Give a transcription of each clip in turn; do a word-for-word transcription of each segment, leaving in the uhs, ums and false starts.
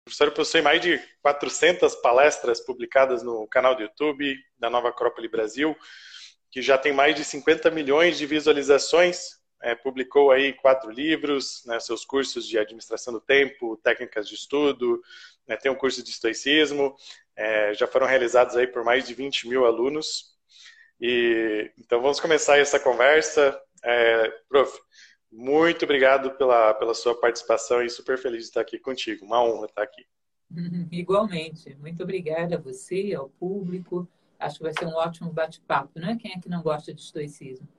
professor possui mais de quatrocentas palestras publicadas no canal do YouTube da Nova Acrópole Brasil, que já tem mais de cinquenta milhões de visualizações. É, publicou aí quatro livros, né, seus cursos de administração do tempo, técnicas de estudo, né, tem um curso de estoicismo, é, já foram realizados aí por mais de vinte mil alunos. E, então vamos começar essa conversa. É, prof, muito obrigado pela, pela sua participação e super feliz de estar aqui contigo. Uma honra estar aqui. Igualmente. Muito obrigada a você, ao público. Acho que vai ser um ótimo bate-papo, né? Quem é que não gosta de estoicismo?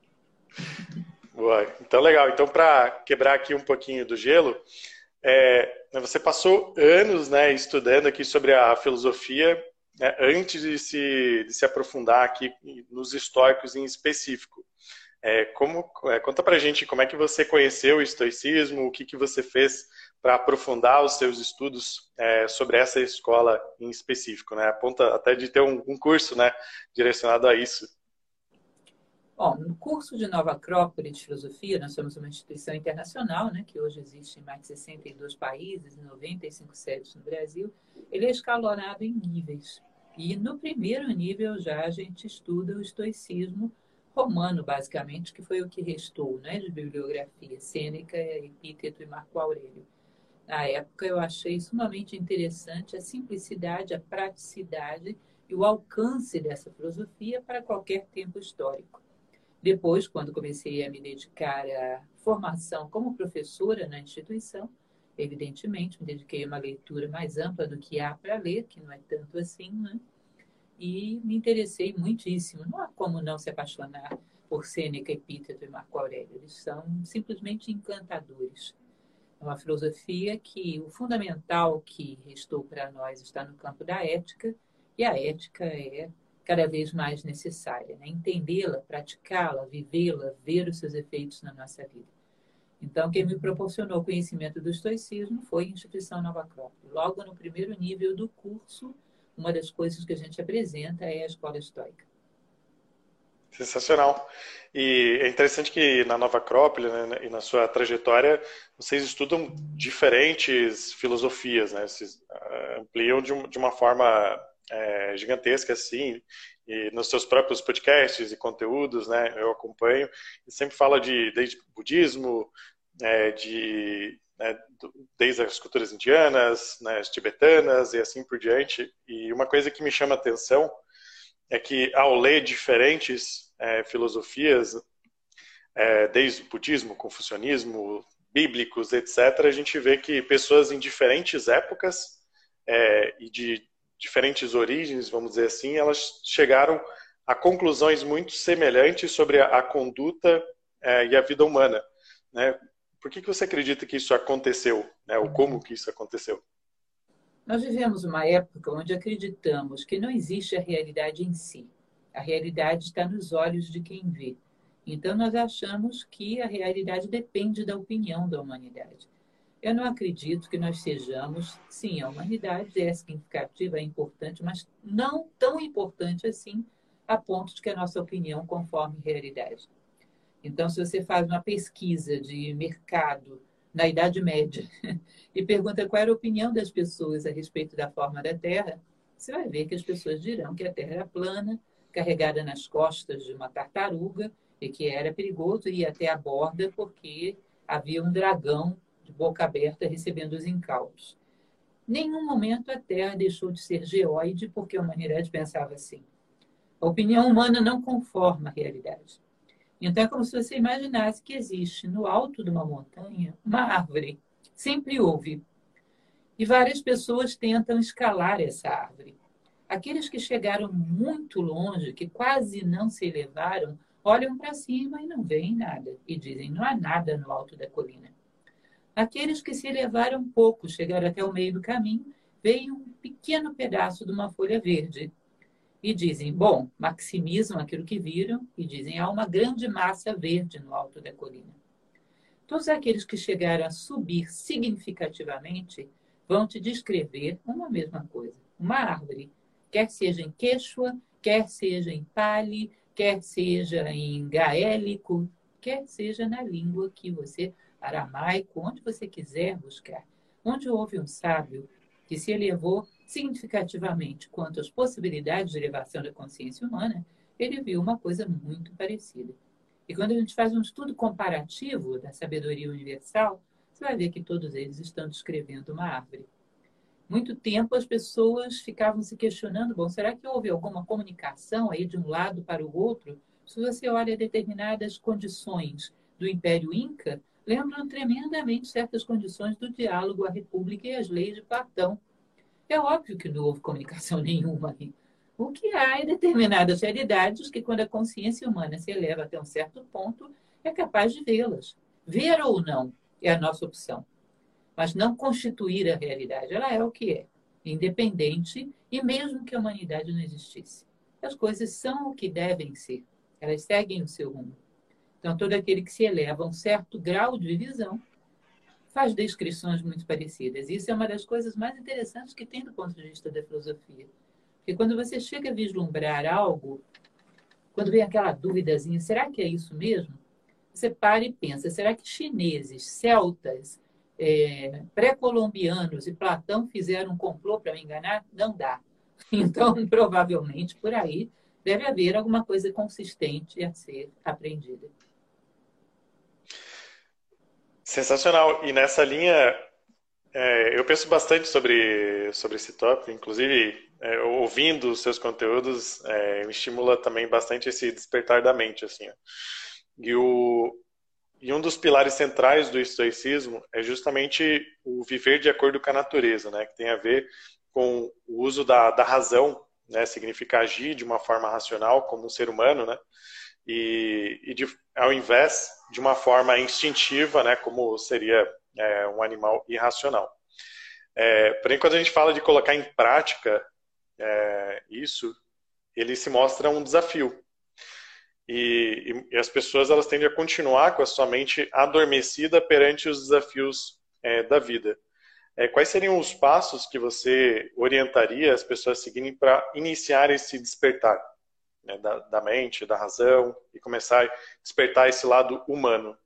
Boa. Então, legal. Então, para quebrar aqui um pouquinho do gelo, é, você passou anos, né, estudando aqui sobre a filosofia, né, antes de se, de se aprofundar aqui nos estoicos em específico. É, como, é, conta pra gente como é que você conheceu o estoicismo, o que, que você fez para aprofundar os seus estudos é, sobre essa escola em específico, né? A ponto até de ter um, um curso, né, direcionado a isso. Bom, no curso de Nova Acrópole de Filosofia, nós somos uma instituição internacional, né, que hoje existe em mais de sessenta e dois países, noventa e cinco sedes no Brasil. Ele é escalonado em níveis. E no primeiro nível já a gente estuda o estoicismo romano, basicamente, que foi o que restou, né, de bibliografia, Sêneca, Epíteto e Marco Aurélio. Na época eu achei sumamente interessante a simplicidade, a praticidade e o alcance dessa filosofia para qualquer tempo histórico. Depois, quando comecei a me dedicar à formação como professora na instituição, evidentemente, me dediquei a uma leitura mais ampla do que há para ler, que não é tanto assim, né? E me interessei muitíssimo. Não há como não se apaixonar por Sêneca, Epíteto e Marco Aurélio. Eles são simplesmente encantadores. É uma filosofia que o fundamental que restou para nós está no campo da ética, e a ética é cada vez mais necessária, né? Entendê-la, praticá-la, vivê-la, ver os seus efeitos na nossa vida. Então, quem me proporcionou conhecimento do estoicismo foi a Instituição Nova Acrópole. Logo no primeiro nível do curso, uma das coisas que a gente apresenta é a escola estoica. Sensacional. E é interessante que na Nova Acrópole, né, e na sua trajetória, vocês estudam diferentes filosofias, né? Vocês uh, ampliam de, um, de uma forma é, gigantesca, assim, e nos seus próprios podcasts e conteúdos, né, eu acompanho, e sempre fala de desde budismo, é, de, né, desde as culturas indianas, né, as tibetanas e assim por diante. E uma coisa que me chama a atenção é que ao ler diferentes é, filosofias, é, desde o budismo, confucionismo, bíblicos, etcétera, a gente vê que pessoas em diferentes épocas é, e de diferentes origens, vamos dizer assim, elas chegaram a conclusões muito semelhantes sobre a, a conduta é, e a vida humana, né? Por que, que você acredita que isso aconteceu, né? Ou como que isso aconteceu? Nós vivemos uma época onde acreditamos que não existe a realidade em si. A realidade está nos olhos de quem vê. Então, nós achamos que a realidade depende da opinião da humanidade. Eu não acredito que nós sejamos... Sim, a humanidade é significativa, é importante, mas não tão importante assim, a ponto de que a nossa opinião conforme realidade. Então, se você faz uma pesquisa de mercado na Idade Média e pergunta qual era a opinião das pessoas a respeito da forma da Terra, você vai ver que as pessoas dirão que a Terra era plana, carregada nas costas de uma tartaruga e que era perigoso ir até a borda porque havia um dragão de boca aberta recebendo os incautos. Nenhum momento a Terra deixou de ser geóide porque a humanidade pensava assim. A opinião humana não conforma a realidade. Então, é como se você imaginasse que existe no alto de uma montanha uma árvore. Sempre houve. E várias pessoas tentam escalar essa árvore. Aqueles que chegaram muito longe, que quase não se elevaram, olham para cima e não veem nada. E dizem, não há nada no alto da colina. Aqueles que se elevaram pouco, chegaram até o meio do caminho, veem um pequeno pedaço de uma folha verde. E dizem, bom, maximizam aquilo que viram e dizem, há uma grande massa verde no alto da colina. Todos aqueles que chegaram a subir significativamente vão te descrever uma mesma coisa, uma árvore, quer seja em quechua, quer seja em pali, quer seja em gaélico, quer seja na língua que você, aramaico, onde você quiser buscar. Onde houve um sábio, que se elevou significativamente quanto às possibilidades de elevação da consciência humana, ele viu uma coisa muito parecida. E quando a gente faz um estudo comparativo da sabedoria universal, você vai ver que todos eles estão descrevendo uma árvore. Muito tempo as pessoas ficavam se questionando, bom, será que houve alguma comunicação aí de um lado para o outro? Se você olha determinadas condições do Império Inca, lembram tremendamente certas condições do diálogo, a República e as leis de Platão. É óbvio que não houve comunicação nenhuma aí. O que há é determinadas realidades que, quando a consciência humana se eleva até um certo ponto, é capaz de vê-las. Ver ou não é a nossa opção. Mas não constituir a realidade. Ela é o que é, independente, e mesmo que a humanidade não existisse. As coisas são o que devem ser. Elas seguem o seu rumo. Então, todo aquele que se eleva a um certo grau de visão faz descrições muito parecidas. Isso é uma das coisas mais interessantes que tem do ponto de vista da filosofia. Porque quando você chega a vislumbrar algo, quando vem aquela duvidazinha, será que é isso mesmo? Você para e pensa, será que chineses, celtas, é, pré-colombianos e Platão fizeram um complô para me enganar? Não dá. Então, provavelmente, por aí, deve haver alguma coisa consistente a ser aprendida. Sensacional. E nessa linha, é, eu penso bastante sobre, sobre esse tópico, inclusive, é, ouvindo os seus conteúdos, é, me estimula também bastante esse despertar da mente, assim, ó. E, o, e um dos pilares centrais do estoicismo é justamente o viver de acordo com a natureza, né, que tem a ver com o uso da, da razão, né, significa agir de uma forma racional como um ser humano, né, e, e de, ao invés de uma forma instintiva, né, como seria é, um animal irracional. É, porém, quando a gente fala de colocar em prática é, isso, ele se mostra um desafio. E, e, e as pessoas elas tendem a continuar com a sua mente adormecida perante os desafios é, da vida. É, quais seriam os passos que você orientaria as pessoas a seguirem para iniciar esse despertar, né, da, da mente, da razão, e começar a despertar esse lado humano?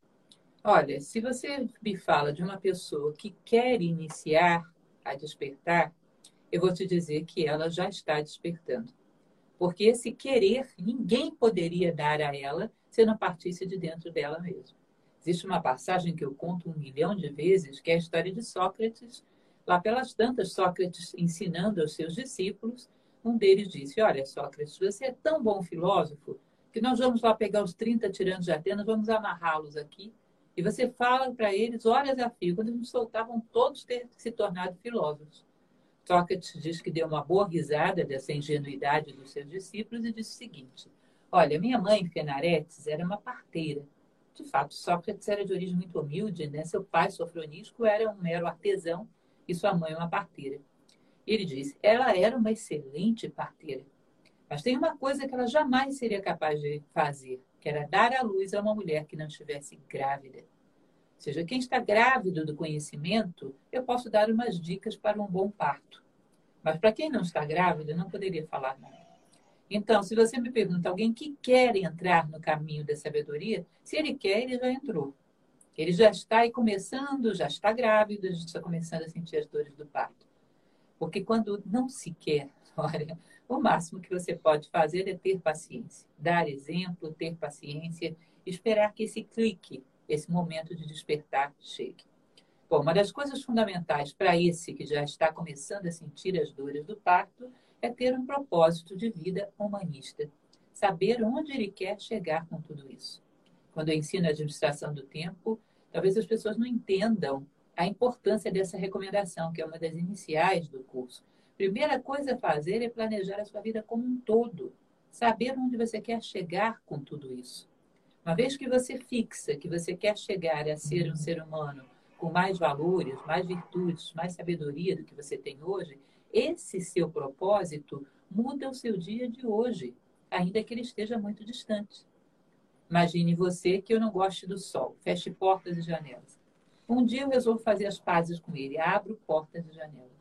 Olha, se você me fala de uma pessoa que quer iniciar a despertar, eu vou te dizer que ela já está despertando. Porque esse querer, ninguém poderia dar a ela se não partisse de dentro dela mesma. Existe uma passagem que eu conto um milhão de vezes, que é a história de Sócrates. Lá pelas tantas, Sócrates ensinando aos seus discípulos, um deles disse, olha, Sócrates, você é tão bom filósofo que nós vamos lá pegar os trinta tiranos de Atenas, vamos amarrá-los aqui, e você fala para eles horas a fio. Quando eles soltavam, todos ter se tornado filósofos. Sócrates diz que deu uma boa risada dessa ingenuidade dos seus discípulos e disse o seguinte, olha, minha mãe, Fenaretes, era uma parteira. De fato, Sócrates era de origem muito humilde, né? Seu pai, Sofronisco, era um mero artesão e sua mãe uma parteira. Ele disse, ela era uma excelente parteira, mas tem uma coisa que ela jamais seria capaz de fazer, que era dar à luz a uma mulher que não estivesse grávida. Ou seja, quem está grávido do conhecimento, eu posso dar umas dicas para um bom parto. Mas para quem não está grávido, eu não poderia falar nada. Então, se você me pergunta, alguém que quer entrar no caminho da sabedoria, se ele quer, ele já entrou. Ele já está aí começando, já está grávido, já está começando a sentir as dores do parto. Porque quando não se quer, olha, o máximo que você pode fazer é ter paciência. Dar exemplo, ter paciência, esperar que esse clique, esse momento de despertar, chegue. Bom, uma das coisas fundamentais para esse que já está começando a sentir as dores do parto é ter um propósito de vida humanista. Saber onde ele quer chegar com tudo isso. Quando eu ensino a administração do tempo, talvez as pessoas não entendam a importância dessa recomendação, que é uma das iniciais do curso. Primeira coisa a fazer é planejar a sua vida como um todo. Saber onde você quer chegar com tudo isso. Uma vez que você fixa que você quer chegar a ser um ser humano com mais valores, mais virtudes, mais sabedoria do que você tem hoje, esse seu propósito muda o seu dia de hoje, ainda que ele esteja muito distante. Imagine você que eu não goste do sol, feche portas e janelas. Um dia eu resolvo fazer as pazes com ele, abro portas e janelas.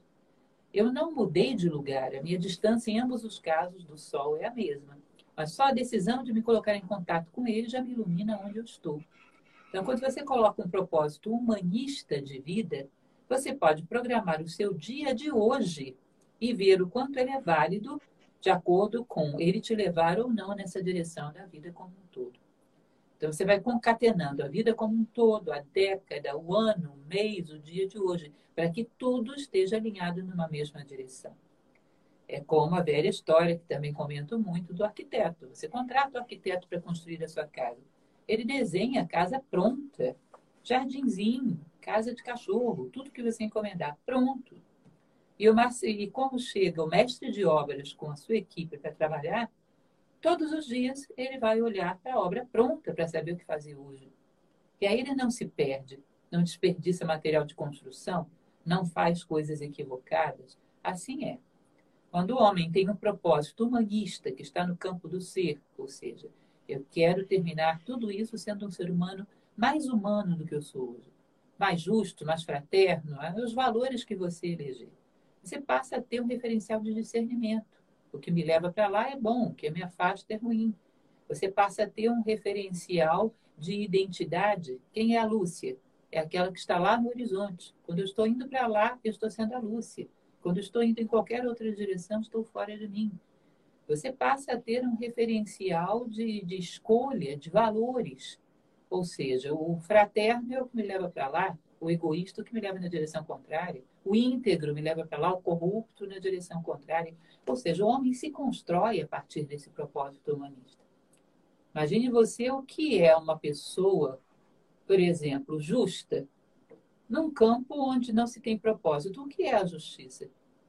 Eu não mudei de lugar, a minha distância em ambos os casos do sol é a mesma. Mas só a decisão de me colocar em contato com ele já me ilumina onde eu estou. Então, quando você coloca um propósito humanista de vida, Você pode programar o seu dia de hoje e ver o quanto ele é válido de acordo com ele te levar ou não nessa direção da vida como um todo. Então, você vai concatenando a vida como um todo, a década, o ano, o mês, o dia de hoje, para que tudo esteja alinhado numa mesma direção. É como a velha história, que também comento muito, do arquiteto. Você contrata o arquiteto para construir a sua casa. Ele desenha a casa pronta, jardinzinho, casa de cachorro, tudo que você encomendar, pronto. E, o, e como chega o mestre de obras com a sua equipe para trabalhar, todos os dias ele vai olhar para a obra pronta para saber o que fazer hoje. E aí ele não se perde, não desperdiça material de construção, não faz coisas equivocadas. Assim é. Quando o homem tem um propósito humanista que está no campo do ser, ou seja, eu quero terminar tudo isso sendo um ser humano mais humano do que eu sou hoje, mais justo, mais fraterno, os valores que você eleger. Você passa a ter um referencial de discernimento. O que me leva para lá é bom, o que me afasta é ruim. Você passa a ter um referencial de identidade. Quem é a Lúcia? É aquela que está lá no horizonte. Quando eu estou indo para lá, eu estou sendo a Lúcia. Quando eu estou indo em qualquer outra direção, estou fora de mim. Você passa a ter um referencial de, de escolha, de valores. Ou seja, o fraterno é o que me leva para lá, o egoísta é o que me leva na direção contrária, o íntegro me leva para lá, o corrupto na direção contrária. Ou seja, o homem se constrói a partir desse propósito humanista. Imagine você o que é uma pessoa, por exemplo, justa, num campo onde não se tem propósito. O que é a justiça?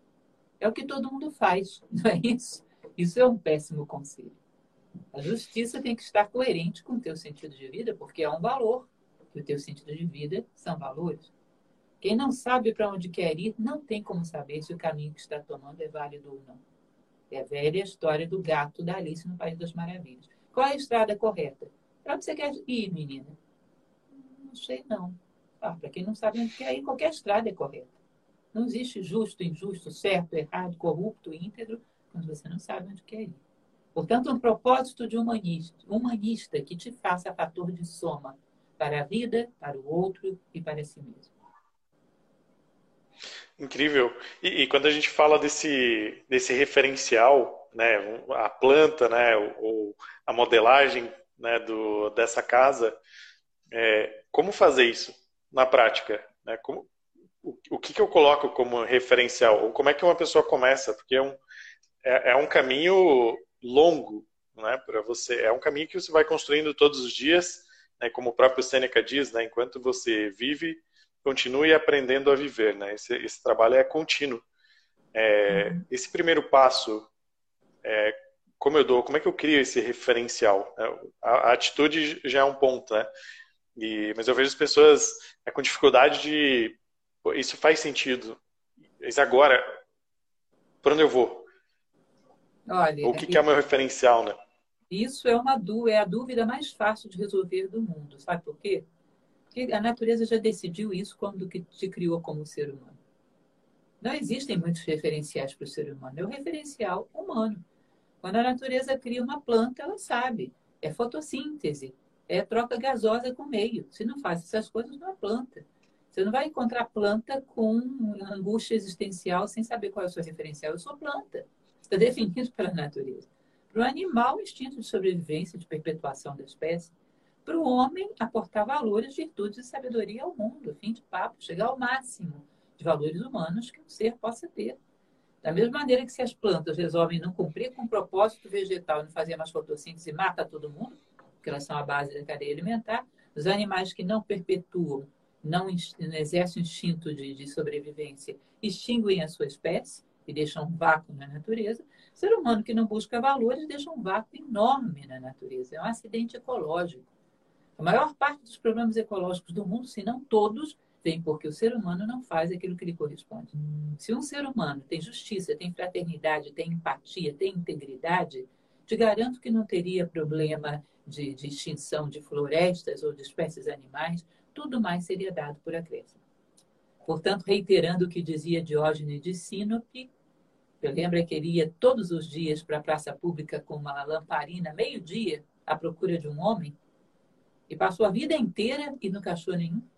É o que todo mundo faz, não é isso? Isso é um péssimo conselho. A justiça tem que estar coerente com o teu sentido de vida, porque é um valor. E o teu sentido de vida são valores. Quem não sabe para onde quer ir, não tem como saber se o caminho que está tomando é válido ou não. É a velha história do gato da Alice no País das Maravilhas. Qual é a estrada correta? Para onde você quer ir, menina? Não sei, não. Ah, para quem não sabe onde quer ir, qualquer estrada é correta. Não existe justo, injusto, certo, errado, corrupto, íntegro, quando você não sabe onde quer ir. Portanto, um propósito de humanista, humanista que te faça fator de soma para a vida, para o outro e para si mesmo. Incrível. E, e quando a gente fala desse, desse referencial, né, a planta, né, ou a modelagem, né, do, dessa casa, é, como fazer isso na prática? Né? Como, o, o que, que eu coloco como referencial? Ou como é que uma pessoa começa? Porque é um, é, é um caminho longo, né, para você. É um caminho que você vai construindo todos os dias, né, como o próprio Sêneca diz, né, enquanto você vive, continue aprendendo a viver, né? Esse, esse trabalho é contínuo. É, Uhum. esse primeiro passo, é, como eu dou, como é que eu crio esse referencial? A, a atitude já é um ponto, né? E, mas eu vejo as pessoas é, com dificuldade de, pô, isso faz sentido. Mas agora, para onde eu vou? O Olha, que, que é o meu referencial, né? isso é uma é a dúvida mais fácil de resolver do mundo. Sabe por quê? Porque a natureza já decidiu isso quando que te criou como ser humano. Não existem muitos referenciais para o ser humano. É o referencial humano. Quando a natureza cria uma planta, ela sabe. É fotossíntese. É troca gasosa com o meio. Se não faz essas coisas, não é planta. Você não vai encontrar planta com angústia existencial sem saber qual é o seu referencial. Eu sou planta. Está definido pela natureza. Para o animal, o instinto de sobrevivência, de perpetuação da espécie. Para o homem, aportar valores, virtudes e sabedoria ao mundo. Fim de papo. Chegar ao máximo de valores humanos que um ser possa ter. Da mesma maneira que se as plantas resolvem não cumprir com o propósito vegetal e não fazer mais fotossíntese e mata todo mundo, porque elas são a base da cadeia alimentar, os animais que não perpetuam, não, não exercem o instinto de, de sobrevivência, extinguem a sua espécie e deixam um vácuo na natureza. O ser humano que não busca valores deixa um vácuo enorme na natureza. É um acidente ecológico. A maior parte dos problemas ecológicos do mundo, se não todos, vem porque o ser humano não faz aquilo que lhe corresponde. Se um ser humano tem justiça, tem fraternidade, tem empatia, tem integridade, te garanto que não teria problema de, de extinção de florestas ou de espécies animais, tudo mais seria dado por acréscimo. Portanto, reiterando o que dizia Diógenes de Sinope, eu lembro que ele ia todos os dias para a praça pública com uma lamparina, meio-dia, à procura de um homem, e passou a vida inteira e nunca achou nenhum.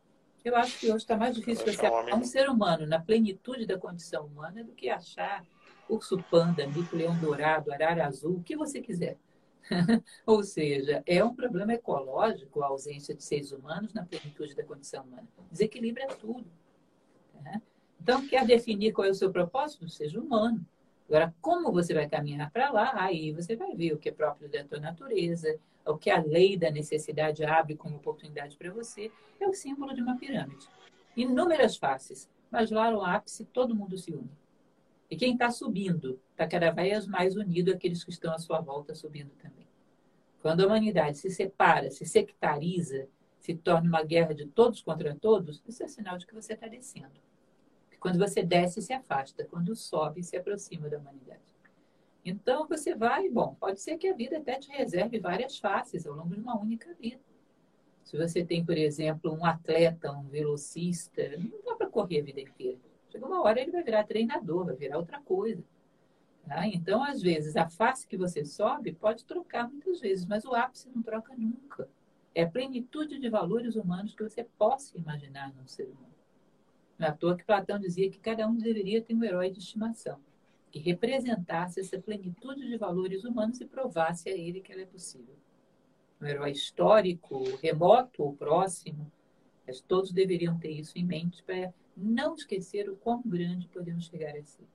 Eu acho que hoje está mais difícil você achar um achar homem. um ser humano na plenitude da condição humana do que achar urso panda, mico-leão dourado, arara azul, o que você quiser. Ou seja, é um problema ecológico a ausência de seres humanos na plenitude da condição humana. Desequilibra tudo. Né? Então, quer definir qual é o seu propósito? Seja humano. Agora, como você vai caminhar para lá, aí você vai ver o que é próprio da tua natureza, o que a lei da necessidade abre como oportunidade para você, é o símbolo de uma pirâmide. Inúmeras faces, mas lá no ápice todo mundo se une. E quem está subindo está cada vez mais unido àqueles que estão à sua volta subindo também. Quando a humanidade se separa, se sectariza, se torna uma guerra de todos contra todos, isso é sinal de que você está descendo. Quando você desce, se afasta. Quando sobe, se aproxima da humanidade. Então, você vai, bom, pode ser que a vida até te reserve várias faces ao longo de uma única vida. Se você tem, por exemplo, um atleta, um velocista, não dá para correr a vida inteira. Chega uma hora ele vai virar treinador, vai virar outra coisa. Tá? Então, às vezes, a face que você sobe pode trocar muitas vezes, mas o ápice não troca nunca. É a plenitude de valores humanos que você possa imaginar num ser humano. Não é à toa que Platão dizia que cada um deveria ter um herói de estimação, que representasse essa plenitude de valores humanos e provasse a ele que ela é possível. Um herói histórico, remoto ou próximo, mas todos deveriam ter isso em mente para não esquecer o quão grande podemos chegar a ser.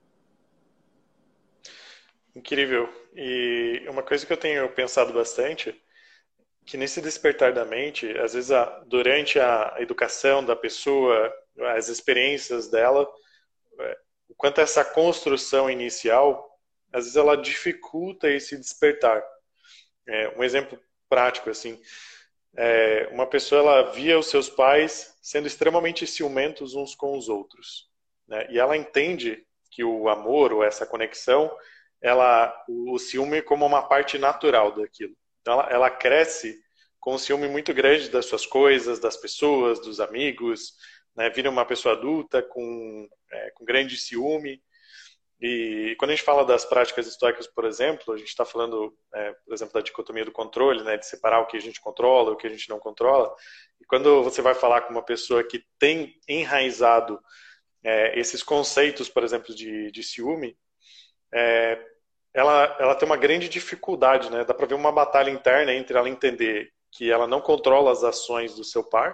Incrível. E uma coisa que eu tenho pensado bastante, que nesse despertar da mente, às vezes a, durante a educação da pessoa, as experiências dela, o quanto essa construção inicial, às vezes ela dificulta esse despertar. É, um exemplo prático, assim, é, uma pessoa ela via os seus pais sendo extremamente ciumentos uns com os outros, né? E ela entende que o amor ou essa conexão, ela, o ciúme como uma parte natural daquilo. Então ela, ela cresce com um ciúme muito grande das suas coisas, das pessoas, dos amigos, né? Vira uma pessoa adulta com, é, com grande ciúme. E quando a gente fala das práticas estoicas, por exemplo, a gente está falando, é, por exemplo, da dicotomia do controle, né, de separar o que a gente controla e o que a gente não controla. E quando você vai falar com uma pessoa que tem enraizado é, esses conceitos, por exemplo, de, de ciúme, é, ela, ela tem uma grande dificuldade, né? Dá para ver uma batalha interna entre ela entender que ela não controla as ações do seu par,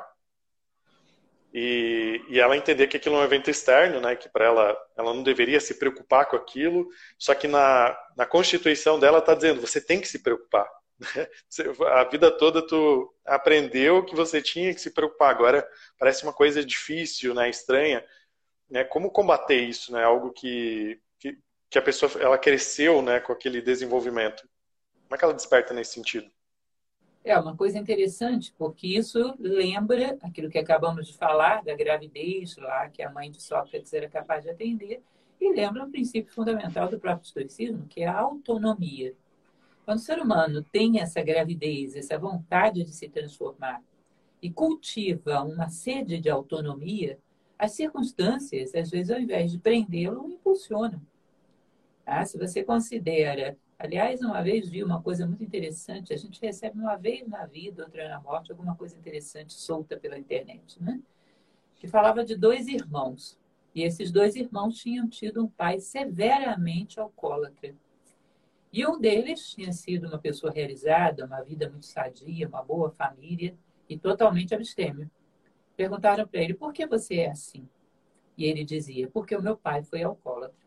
E, e ela entender que aquilo é um evento externo, né, que para ela, ela não deveria se preocupar com aquilo, só que na, na constituição dela está dizendo, você tem que se preocupar. A vida toda tu aprendeu que você tinha que se preocupar, agora parece uma coisa difícil, né, estranha. Né, como combater isso? Né, algo que, que, que a pessoa ela cresceu, né, com aquele desenvolvimento. Como é que ela desperta nesse sentido? É uma coisa interessante, porque isso lembra aquilo que acabamos de falar, da gravidez lá, que a mãe de Sócrates era capaz de atender, e lembra um princípio fundamental do próprio estoicismo, que é a autonomia. Quando o ser humano tem essa gravidez, essa vontade de se transformar, e cultiva uma sede de autonomia, as circunstâncias, às vezes, ao invés de prendê-lo, o impulsionam. Ah, se você considera... Aliás, uma vez vi uma coisa muito interessante. A gente recebe uma vez na vida, outra na morte, alguma coisa interessante solta pela internet, né? Que falava de dois irmãos. E esses dois irmãos tinham tido um pai severamente alcoólatra. E um deles tinha sido uma pessoa realizada, uma vida muito sadia, uma boa família e totalmente abstêmio. Perguntaram para ele, por que você é assim? E ele dizia, porque o meu pai foi alcoólatra.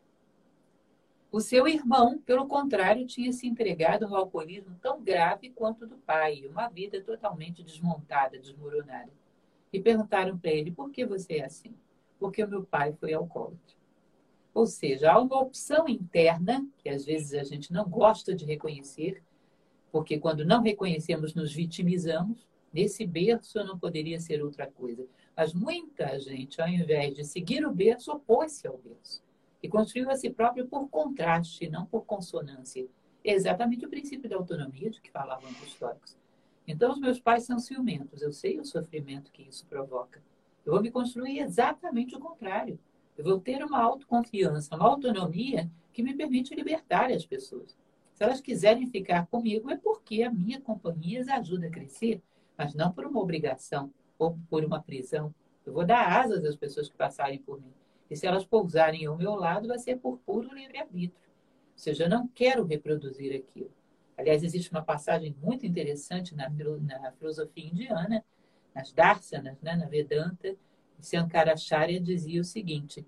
O seu irmão, pelo contrário, tinha se entregado a um alcoolismo tão grave quanto o do pai, uma vida totalmente desmontada, desmoronada. E perguntaram para ele, por que você é assim? Porque o meu pai foi alcoólatra. Ou seja, há uma opção interna, que às vezes a gente não gosta de reconhecer, porque quando não reconhecemos, nos vitimizamos. Nesse berço não poderia ser outra coisa. Mas muita gente, ao invés de seguir o berço, opôs-se ao berço. E construiu a si próprio por contraste, não por consonância. É exatamente o princípio da autonomia de que falavam os históricos. Então, os meus pais são ciumentos. Eu sei o sofrimento que isso provoca. Eu vou me construir exatamente o contrário. Eu vou ter uma autoconfiança, uma autonomia que me permite libertar as pessoas. Se elas quiserem ficar comigo, é porque a minha companhia as ajuda a crescer, mas não por uma obrigação ou por uma prisão. Eu vou dar asas às pessoas que passarem por mim. E se elas pousarem ao meu lado, vai ser por puro livre-arbítrio. Ou seja, eu não quero reproduzir aquilo. Aliás, existe uma passagem muito interessante na, na filosofia indiana, nas Darsanas, né, na Vedanta, Shankaracharya dizia o seguinte,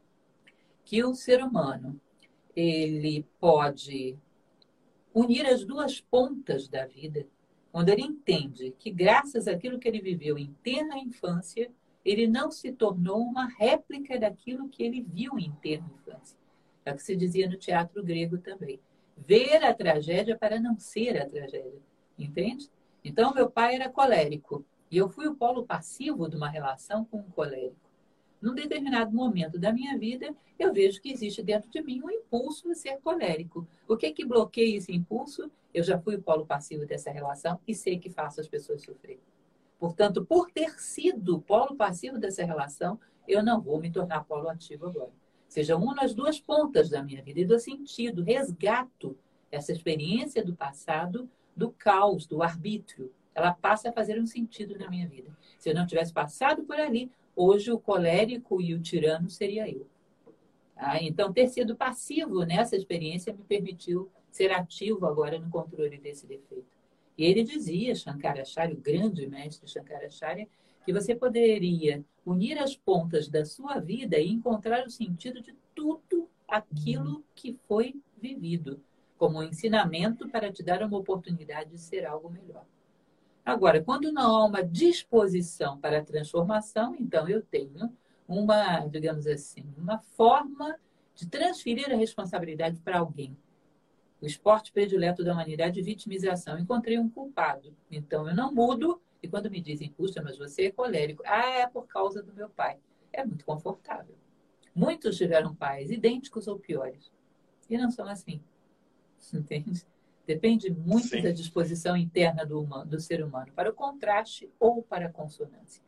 que o ser humano ele pode unir as duas pontas da vida quando ele entende que, graças àquilo que ele viveu em tenra infância, ele não se tornou uma réplica daquilo que ele viu em tenra infância. É o que se dizia no teatro grego também. Ver a tragédia para não ser a tragédia. Entende? Então, meu pai era colérico. E eu fui o polo passivo de uma relação com um colérico. Num determinado momento da minha vida, eu vejo que existe dentro de mim um impulso a ser colérico. O que é que bloqueia esse impulso? Eu já fui o polo passivo dessa relação e sei que faço as pessoas sofrer. Portanto, por ter sido polo passivo dessa relação, eu não vou me tornar polo ativo agora. Ou seja, uno as duas pontas da minha vida e dou sentido, resgato essa experiência do passado, do caos, do arbítrio. Ela passa a fazer um sentido na minha vida. Se eu não tivesse passado por ali, hoje o colérico e o tirano seria eu. Ah, então, ter sido passivo nessa experiência me permitiu ser ativo agora no controle desse defeito. E ele dizia, Shankaracharya, o grande mestre Shankaracharya, que você poderia unir as pontas da sua vida e encontrar o sentido de tudo aquilo que foi vivido, como um ensinamento para te dar uma oportunidade de ser algo melhor. Agora, quando não há uma disposição para a transformação, então eu tenho uma, digamos assim, uma forma de transferir a responsabilidade para alguém. O esporte predileto da humanidade é vitimização. Encontrei um culpado. Então eu não mudo, e quando me dizem, puxa, mas você é colérico. Ah, é por causa do meu pai. É muito confortável. Muitos tiveram pais idênticos ou piores. E não são assim. Entende? Depende muito Sim. da disposição interna do, humano, do ser humano para o contraste ou para a consonância.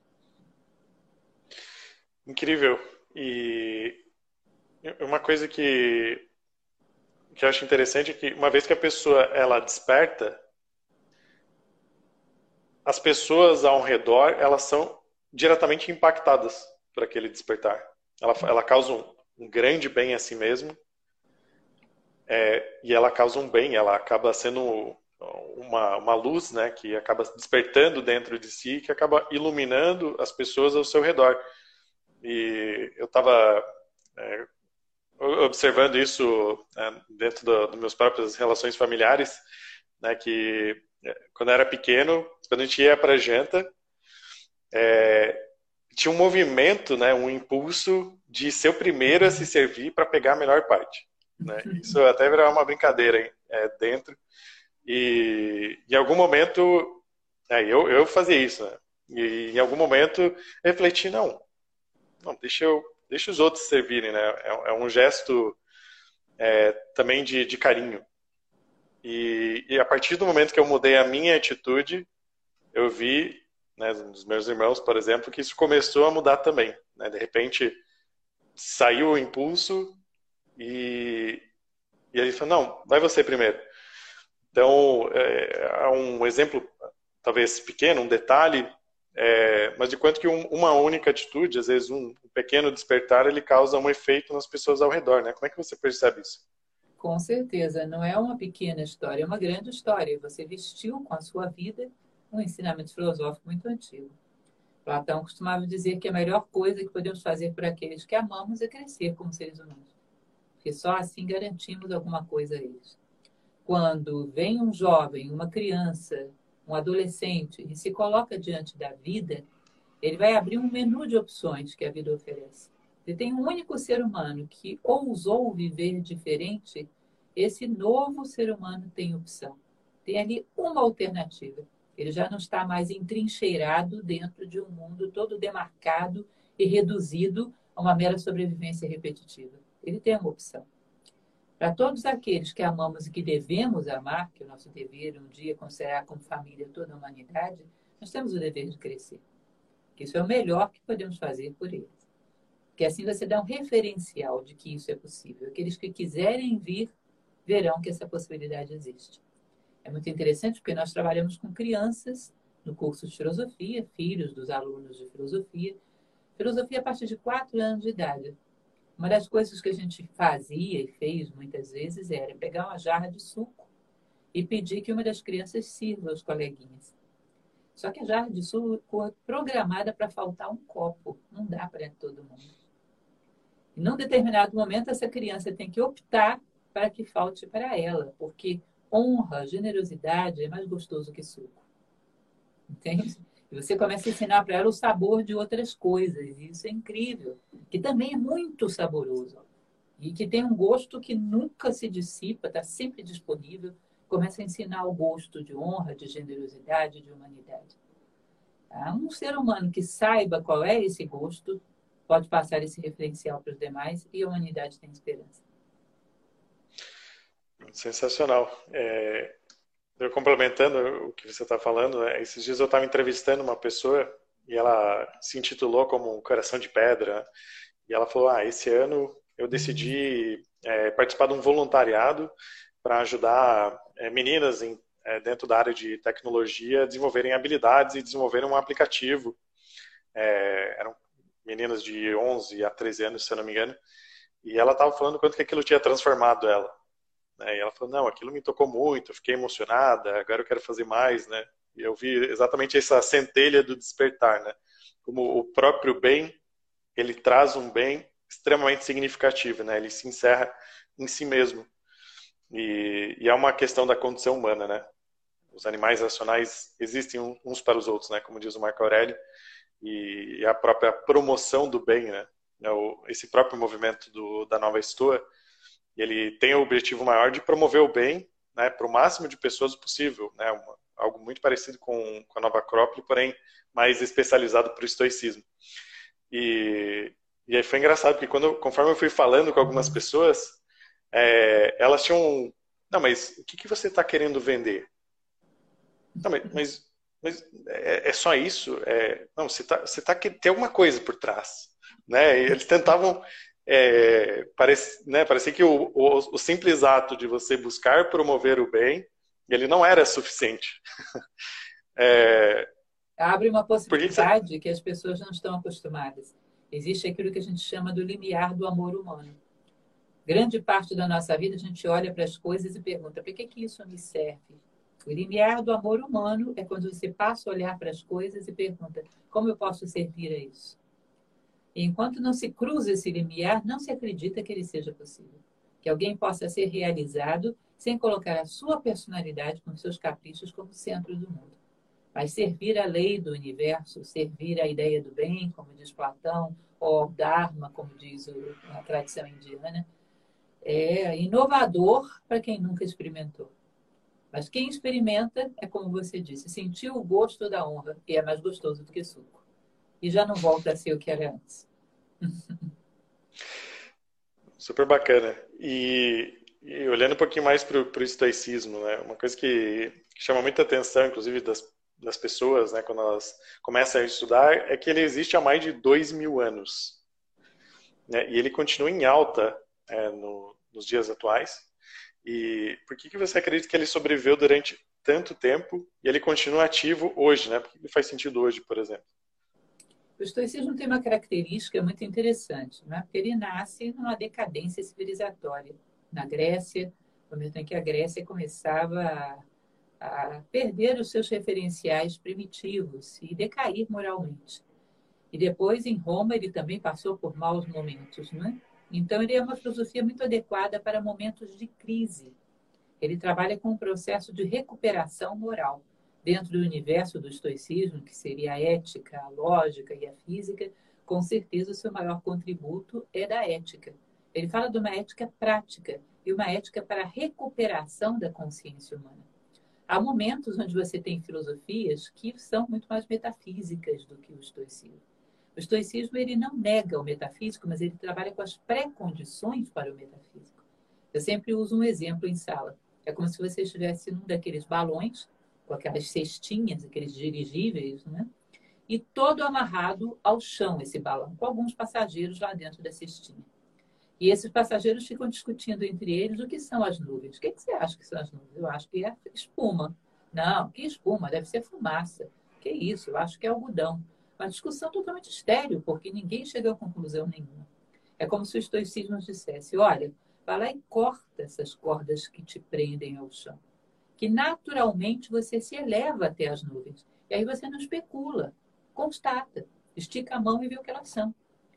Incrível. E uma coisa que, que eu acho interessante é que uma vez que a pessoa ela desperta, as pessoas ao redor elas são diretamente impactadas por aquele despertar. Ela, ela causa um, um grande bem a si mesma. É, e ela causa um bem, ela acaba sendo uma, uma luz, né, que acaba despertando dentro de si, que acaba iluminando as pessoas ao seu redor. E eu estava é, observando isso é, dentro das do meus próprias relações familiares, né, que é, quando eu era pequeno, quando a gente ia para a janta, é, tinha um movimento, né, um impulso de ser o primeiro a se servir para pegar a melhor parte. Né? Isso até virava uma brincadeira hein, é, dentro. E em algum momento, é, eu, eu fazia isso. Né? E em algum momento, eu refleti, não, não deixa, eu, deixa os outros servirem. Né? É, é um gesto é, também de, de carinho. E, e a partir do momento que eu mudei a minha atitude, eu vi, né, dos meus irmãos, por exemplo, que isso começou a mudar também. Né? De repente, saiu o impulso e, e aí falou, não, vai você primeiro. Então, é, é um exemplo, talvez pequeno, um detalhe, é, mas de quanto que um, uma única atitude, às vezes um, um pequeno despertar, ele causa um efeito nas pessoas ao redor, né? Como é que você percebe isso? Com certeza, não é uma pequena história, é uma grande história. Você vestiu com a sua vida um ensinamento filosófico muito antigo. Platão costumava dizer que a melhor coisa que podemos fazer por aqueles que amamos é crescer como seres humanos. Porque só assim garantimos alguma coisa a eles. Quando vem um jovem, uma criança, um adolescente e se coloca diante da vida, ele vai abrir um menu de opções que a vida oferece. Se tem um único ser humano que ousou viver diferente, esse novo ser humano tem opção. Tem ali uma alternativa. Ele já não está mais entrincheirado dentro de um mundo todo demarcado e reduzido a uma mera sobrevivência repetitiva. Ele tem uma opção. Para todos aqueles que amamos e que devemos amar, que é o nosso dever um dia considerar como família toda a humanidade, nós temos o dever de crescer. Que isso é o melhor que podemos fazer por eles. Porque assim você dá um referencial de que isso é possível. Aqueles que quiserem vir, verão que essa possibilidade existe. É muito interessante porque nós trabalhamos com crianças no curso de filosofia, filhos dos alunos de filosofia, Filosofia a partir de quatro anos de idade. Uma das coisas que a gente fazia e fez muitas vezes era pegar uma jarra de suco e pedir que uma das crianças sirva aos coleguinhas. Só que a jarra de suco é programada para faltar um copo. Não dá para todo mundo. E num determinado momento, essa criança tem que optar para que falte para ela, porque honra, generosidade é mais gostoso que suco. Entende? E você começa a ensinar para ela o sabor de outras coisas. E isso é incrível. Que também é muito saboroso. E que tem um gosto que nunca se dissipa, está sempre disponível. Começa a ensinar o gosto de honra, de generosidade, de humanidade. Tá? Um ser humano que saiba qual é esse gosto pode passar esse referencial para os demais e a humanidade tem esperança. Sensacional. É, eu complementando o que você está falando, né, esses dias eu estava entrevistando uma pessoa e ela se intitulou como um Coração de Pedra, né? E ela falou, ah, esse ano eu decidi é, participar de um voluntariado para ajudar é, meninas em, é, dentro da área de tecnologia a desenvolverem habilidades e desenvolverem um aplicativo. É, eram meninas de onze a treze anos, se eu não me engano, e ela estava falando quanto que aquilo tinha transformado ela. Né? E ela falou, não, aquilo me tocou muito, eu fiquei emocionada, agora eu quero fazer mais, né? E eu vi exatamente essa centelha do despertar, né? Como o próprio bem, ele traz um bem extremamente significativo, né? Ele se encerra em si mesmo. E, e é uma questão da condição humana, né? Os animais racionais existem uns para os outros, né? Como diz o Marco Aurélio, e a própria promoção do bem, né? Esse próprio movimento do, da Nova Estoa, ele tem o objetivo maior de promover o bem, né, para o máximo de pessoas possível, né? Uma, algo muito parecido com, com a Nova Acrópole, porém mais especializado para o estoicismo. E, e aí foi engraçado, porque quando, conforme eu fui falando com algumas pessoas, é, elas tinham... Não, mas o que, que você está querendo vender? Não, mas, mas, mas é, é só isso? É, não, você tá, você tá que tem alguma coisa por trás, né? E eles tentavam é, parece, né, parecia que o, o, o simples ato de você buscar promover o bem, ele não era suficiente. É, Abre uma possibilidade você... que as pessoas não estão acostumadas. Existe aquilo que a gente chama do limiar do amor humano. Grande parte da nossa vida a gente olha para as coisas e pergunta, por que que isso me serve? O limiar do amor humano é quando você passa a olhar para as coisas e pergunta, como eu posso servir a isso? E enquanto não se cruza esse limiar, não se acredita que ele seja possível. Que alguém possa ser realizado sem colocar a sua personalidade com seus caprichos como centro do mundo. Mas servir a lei do universo, servir a ideia do bem, como diz Platão, ou Dharma, como diz a tradição indiana, né? É inovador para quem nunca experimentou. Mas quem experimenta, é como você disse, sentiu o gosto da honra, e é mais gostoso do que suco. E já não volta a ser o que era antes. Super bacana. E, e olhando um pouquinho mais para o estoicismo, né? Uma coisa que, que chama muita atenção, inclusive das, das pessoas, né? Quando elas começam a estudar, é que ele existe há mais de dois mil anos. Né? E ele continua em alta é, no, nos dias atuais. E por que, que você acredita que ele sobreviveu durante tanto tempo e ele continua ativo hoje, né? Por que ele faz sentido hoje, por exemplo? O estoicismo tem uma característica muito interessante, né? Porque ele nasce numa decadência civilizatória. Na Grécia, no momento em que a Grécia começava a, a perder os seus referenciais primitivos e decair moralmente. E depois, em Roma, ele também passou por maus momentos, né? Então, ele é uma filosofia muito adequada para momentos de crise. Ele trabalha com um processo de recuperação moral. Dentro do universo do estoicismo, que seria a ética, a lógica e a física, com certeza o seu maior contributo é da ética. Ele fala de uma ética prática e uma ética para a recuperação da consciência humana. Há momentos onde você tem filosofias que são muito mais metafísicas do que o estoicismo. O estoicismo ele não nega o metafísico, mas ele trabalha com as pré-condições para o metafísico. Eu sempre uso um exemplo em sala. É como se você estivesse num daqueles balões, com aquelas cestinhas, aqueles dirigíveis, né? E todo amarrado ao chão esse balão, com alguns passageiros lá dentro da cestinha. E esses passageiros ficam discutindo entre eles o que são as nuvens. O que você acha que são as nuvens? Eu acho que é espuma. Não, que espuma? Deve ser fumaça. Que isso? Eu acho que é algodão. Uma discussão totalmente estéril, porque ninguém chega a conclusão nenhuma. É como se o estoicismo dissesse, olha, vai lá e corta essas cordas que te prendem ao chão, que naturalmente você se eleva até as nuvens. E aí você não especula, constata, estica a mão e vê o que elas são.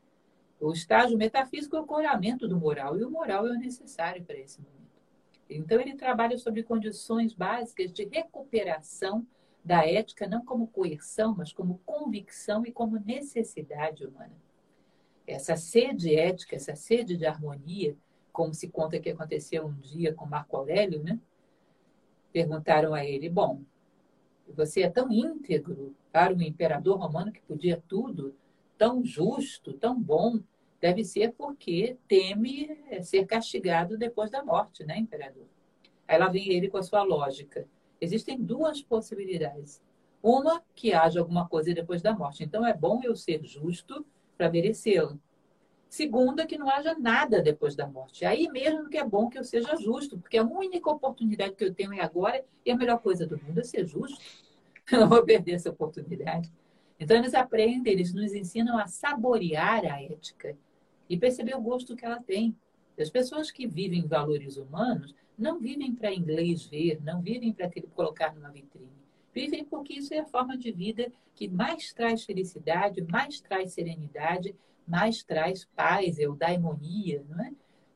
O estágio metafísico é o coramento do moral, e o moral é o necessário para esse momento. Então, ele trabalha sobre condições básicas de recuperação da ética, não como coerção, mas como convicção e como necessidade humana. Essa sede ética, essa sede de harmonia, como se conta que aconteceu um dia com Marco Aurélio, né? Perguntaram a ele, bom, você é tão íntegro para um imperador romano que podia tudo, tão justo, tão bom, deve ser porque teme ser castigado depois da morte, né, imperador? Aí lá vem ele com a sua lógica. Existem duas possibilidades. Uma, que haja alguma coisa depois da morte. Então, é bom eu ser justo para merecê-lo. Segunda, que não haja nada depois da morte. Aí mesmo que é bom que eu seja justo, porque a única oportunidade que eu tenho é agora e a melhor coisa do mundo é ser justo. Eu não vou perder essa oportunidade. Então, eles aprendem, eles nos ensinam a saborear a ética e perceber o gosto que ela tem. As pessoas que vivem valores humanos não vivem para inglês ver, não vivem para colocar numa vitrine. Vivem porque isso é a forma de vida que mais traz felicidade, mais traz serenidade, mais traz paz, eudaimonia, não é?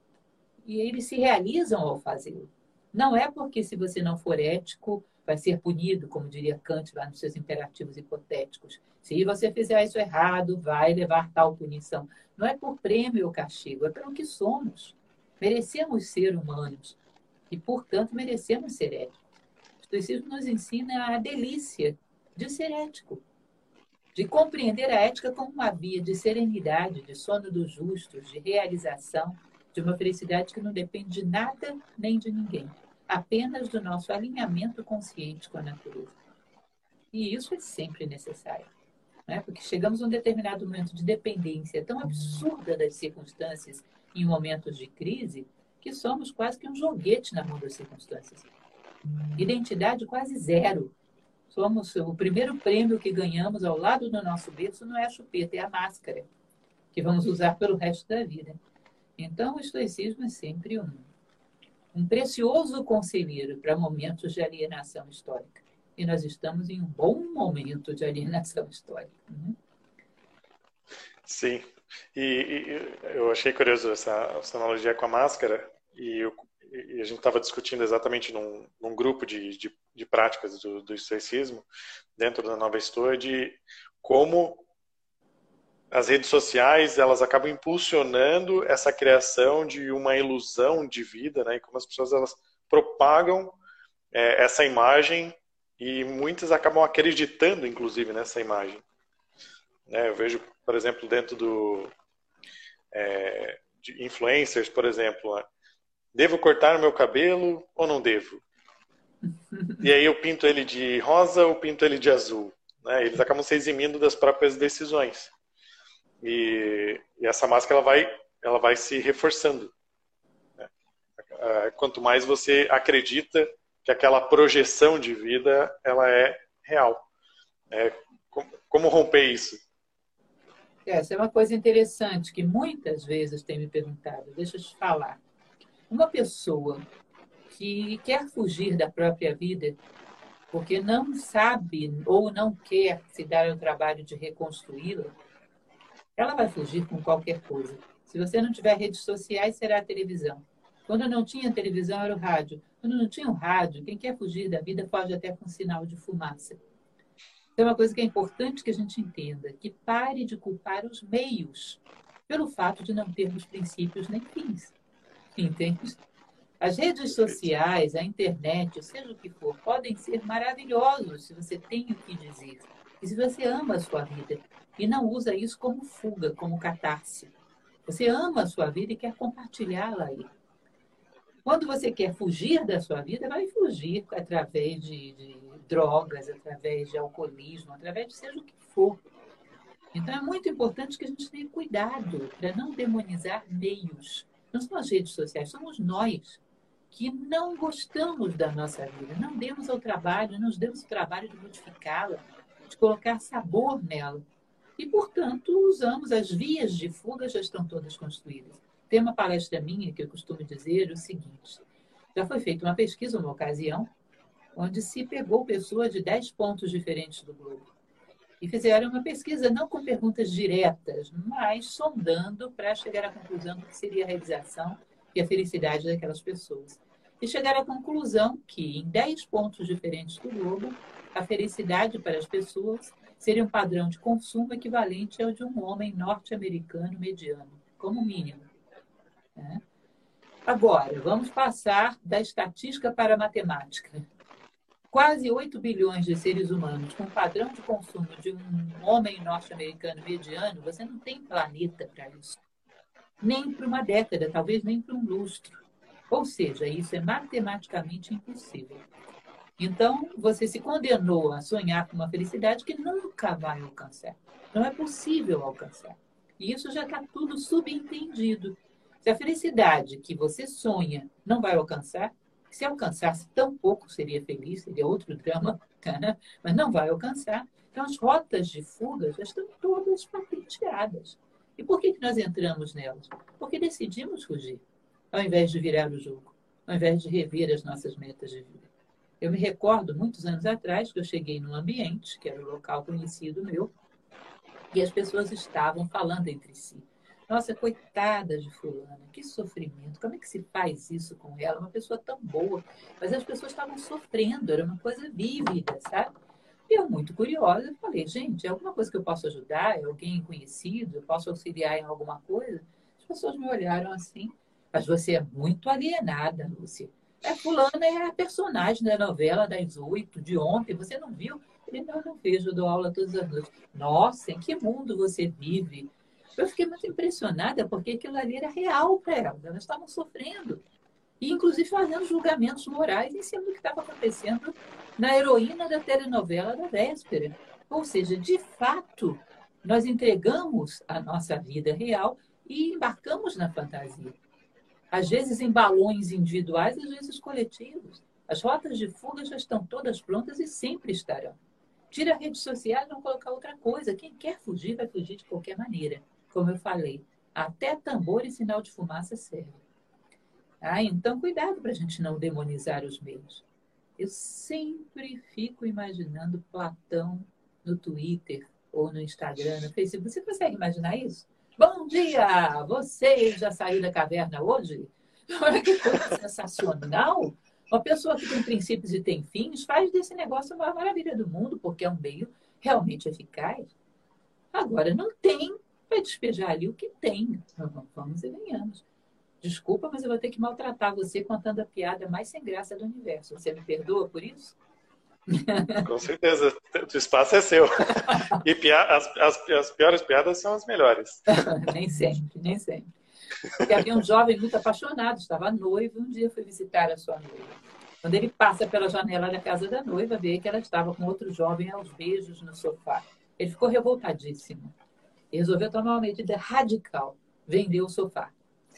E eles se realizam ao fazê-lo. Não é porque se você não for ético, vai ser punido, como diria Kant lá nos seus imperativos hipotéticos. Se você fizer isso errado, vai levar tal punição. Não é por prêmio ou castigo, é pelo que somos. Merecemos ser humanos e, portanto, merecemos ser éticos. O estoicismo nos ensina a delícia de ser ético, de compreender a ética como uma via de serenidade, de sono dos justos, de realização, de uma felicidade que não depende de nada nem de ninguém, apenas do nosso alinhamento consciente com a natureza. E isso é sempre necessário, né? Porque chegamos a um determinado momento de dependência tão absurda das circunstâncias em momentos de crise que somos quase que um joguete na mão das circunstâncias. Identidade quase zero. Somos o primeiro prêmio que ganhamos ao lado do nosso berço não é a chupeta, é a máscara, que vamos usar pelo resto da vida. Então, o estoicismo é sempre um, um precioso conselheiro para momentos de alienação histórica. E nós estamos em um bom momento de alienação histórica. Né? Sim. E, e eu achei curioso essa, essa analogia com a máscara. E, eu, e a gente estava discutindo exatamente num, num grupo de, de, de práticas do, do estoicismo, dentro da Nova Estoa, de como as redes sociais elas acabam impulsionando essa criação de uma ilusão de vida, né? E como as pessoas elas propagam é, essa imagem e muitas acabam acreditando, inclusive, nessa imagem. Né? Eu vejo, por exemplo, dentro do é, de influencers, por exemplo, né? Devo cortar o meu cabelo ou não devo? E aí eu pinto ele de rosa ou pinto ele de azul? Né? Eles acabam se eximindo das próprias decisões. E, e essa máscara ela vai, ela vai se reforçando. Né? Quanto mais você acredita que aquela projeção de vida ela é real. É, como, como romper isso? Essa é uma coisa interessante que muitas vezes tem me perguntado. Deixa eu te falar. Uma pessoa que quer fugir da própria vida porque não sabe ou não quer se dar o trabalho de reconstruí-la, ela vai fugir com qualquer coisa. Se você não tiver redes sociais, será a televisão. Quando não tinha televisão, era o rádio. Quando não tinha o rádio, quem quer fugir da vida foge até com sinal de fumaça. Então, é uma coisa que é importante que a gente entenda, que pare de culpar os meios pelo fato de não termos princípios nem fins. Entende? As redes sociais, a internet, seja o que for, podem ser maravilhosos se você tem o que dizer. E se você ama a sua vida e não usa isso como fuga, como catarse. Você ama a sua vida e quer compartilhá-la aí. Quando você quer fugir da sua vida, vai fugir através de, de drogas, através de alcoolismo, através de seja o que for. Então, é muito importante que a gente tenha cuidado para não demonizar meios. Não são as redes sociais, somos nós que não gostamos da nossa vida. Não demos ao trabalho, não nos demos o trabalho de modificá-la, de colocar sabor nela. E, portanto, usamos as vias de fuga, já estão todas construídas. Tem uma palestra minha que eu costumo dizer o seguinte: já foi feita uma pesquisa, uma ocasião, onde se pegou pessoas de dez pontos diferentes do globo. E fizeram uma pesquisa, não com perguntas diretas, mas sondando para chegar à conclusão do que seria a realização e a felicidade daquelas pessoas. E chegaram à conclusão que, em dez pontos diferentes do globo, a felicidade para as pessoas seria um padrão de consumo equivalente ao de um homem norte-americano mediano, como mínimo. Né? Agora, vamos passar da estatística para a matemática. Quase oito bilhões de seres humanos com padrão de consumo de um homem norte-americano mediano, você não tem planeta para isso. Nem para uma década, talvez nem para um lustro. Ou seja, isso é matematicamente impossível. Então, você se condenou a sonhar com uma felicidade que nunca vai alcançar. Não é possível alcançar. E isso já está tudo subentendido. Se a felicidade que você sonha não vai alcançar, se alcançasse tão pouco seria feliz, seria outro drama, né? Mas não vai alcançar. Então, as rotas de fuga já estão todas patenteadas. E por que que nós entramos nelas? Porque decidimos fugir, ao invés de virar o jogo, ao invés de rever as nossas metas de vida. Eu me recordo, muitos anos atrás, que eu cheguei num ambiente, que era um local conhecido meu, e as pessoas estavam falando entre si. Nossa, coitada de fulana, que sofrimento. Como é que se faz isso com ela? Uma pessoa tão boa. Mas as pessoas estavam sofrendo, era uma coisa vívida, sabe? E eu, muito curiosa, falei, gente, é alguma coisa que eu posso ajudar? É alguém conhecido? Eu posso auxiliar em alguma coisa? As pessoas me olharam assim, mas você é muito alienada, Lúcia. É, fulana é a personagem da novela das oito, de ontem, você não viu? Ele, não, eu não vejo, eu dou aula todas as noites. Nossa, em que mundo você vive? Eu fiquei muito impressionada porque aquilo ali era real para elas. Elas estavam sofrendo. E, inclusive, fazendo julgamentos morais em cima do que estava acontecendo na heroína da telenovela da véspera. Ou seja, de fato, nós entregamos a nossa vida real e embarcamos na fantasia. Às vezes em balões individuais, às vezes coletivos. As rotas de fuga já estão todas prontas e sempre estarão. Tira a rede social e não colocar outra coisa. Quem quer fugir, vai fugir de qualquer maneira. Como eu falei, até tambor e sinal de fumaça serve. Ah, então, cuidado para a gente não demonizar os meios. Eu sempre fico imaginando Platão no Twitter ou no Instagram, no Facebook. Você consegue imaginar isso? Bom dia! Você já saiu da caverna hoje? Olha que coisa sensacional! Uma pessoa que tem princípios e tem fins faz desse negócio a maior maravilha do mundo, porque é um meio realmente eficaz. Agora, não tem, vai despejar ali o que tem. Vamos e venhamos. Desculpa, mas eu vou ter que maltratar você contando a piada mais sem graça do universo. Você me perdoa por isso? Com certeza, o espaço é seu. E pia as, as, as piores piadas são as melhores. Nem sempre, nem sempre. Porque havia um jovem muito apaixonado, estava noivo, e um dia foi visitar a sua noiva. Quando ele passa pela janela da casa da noiva, vê que ela estava com outro jovem aos beijos no sofá. Ele ficou revoltadíssimo. E resolveu tomar uma medida radical, vender o sofá.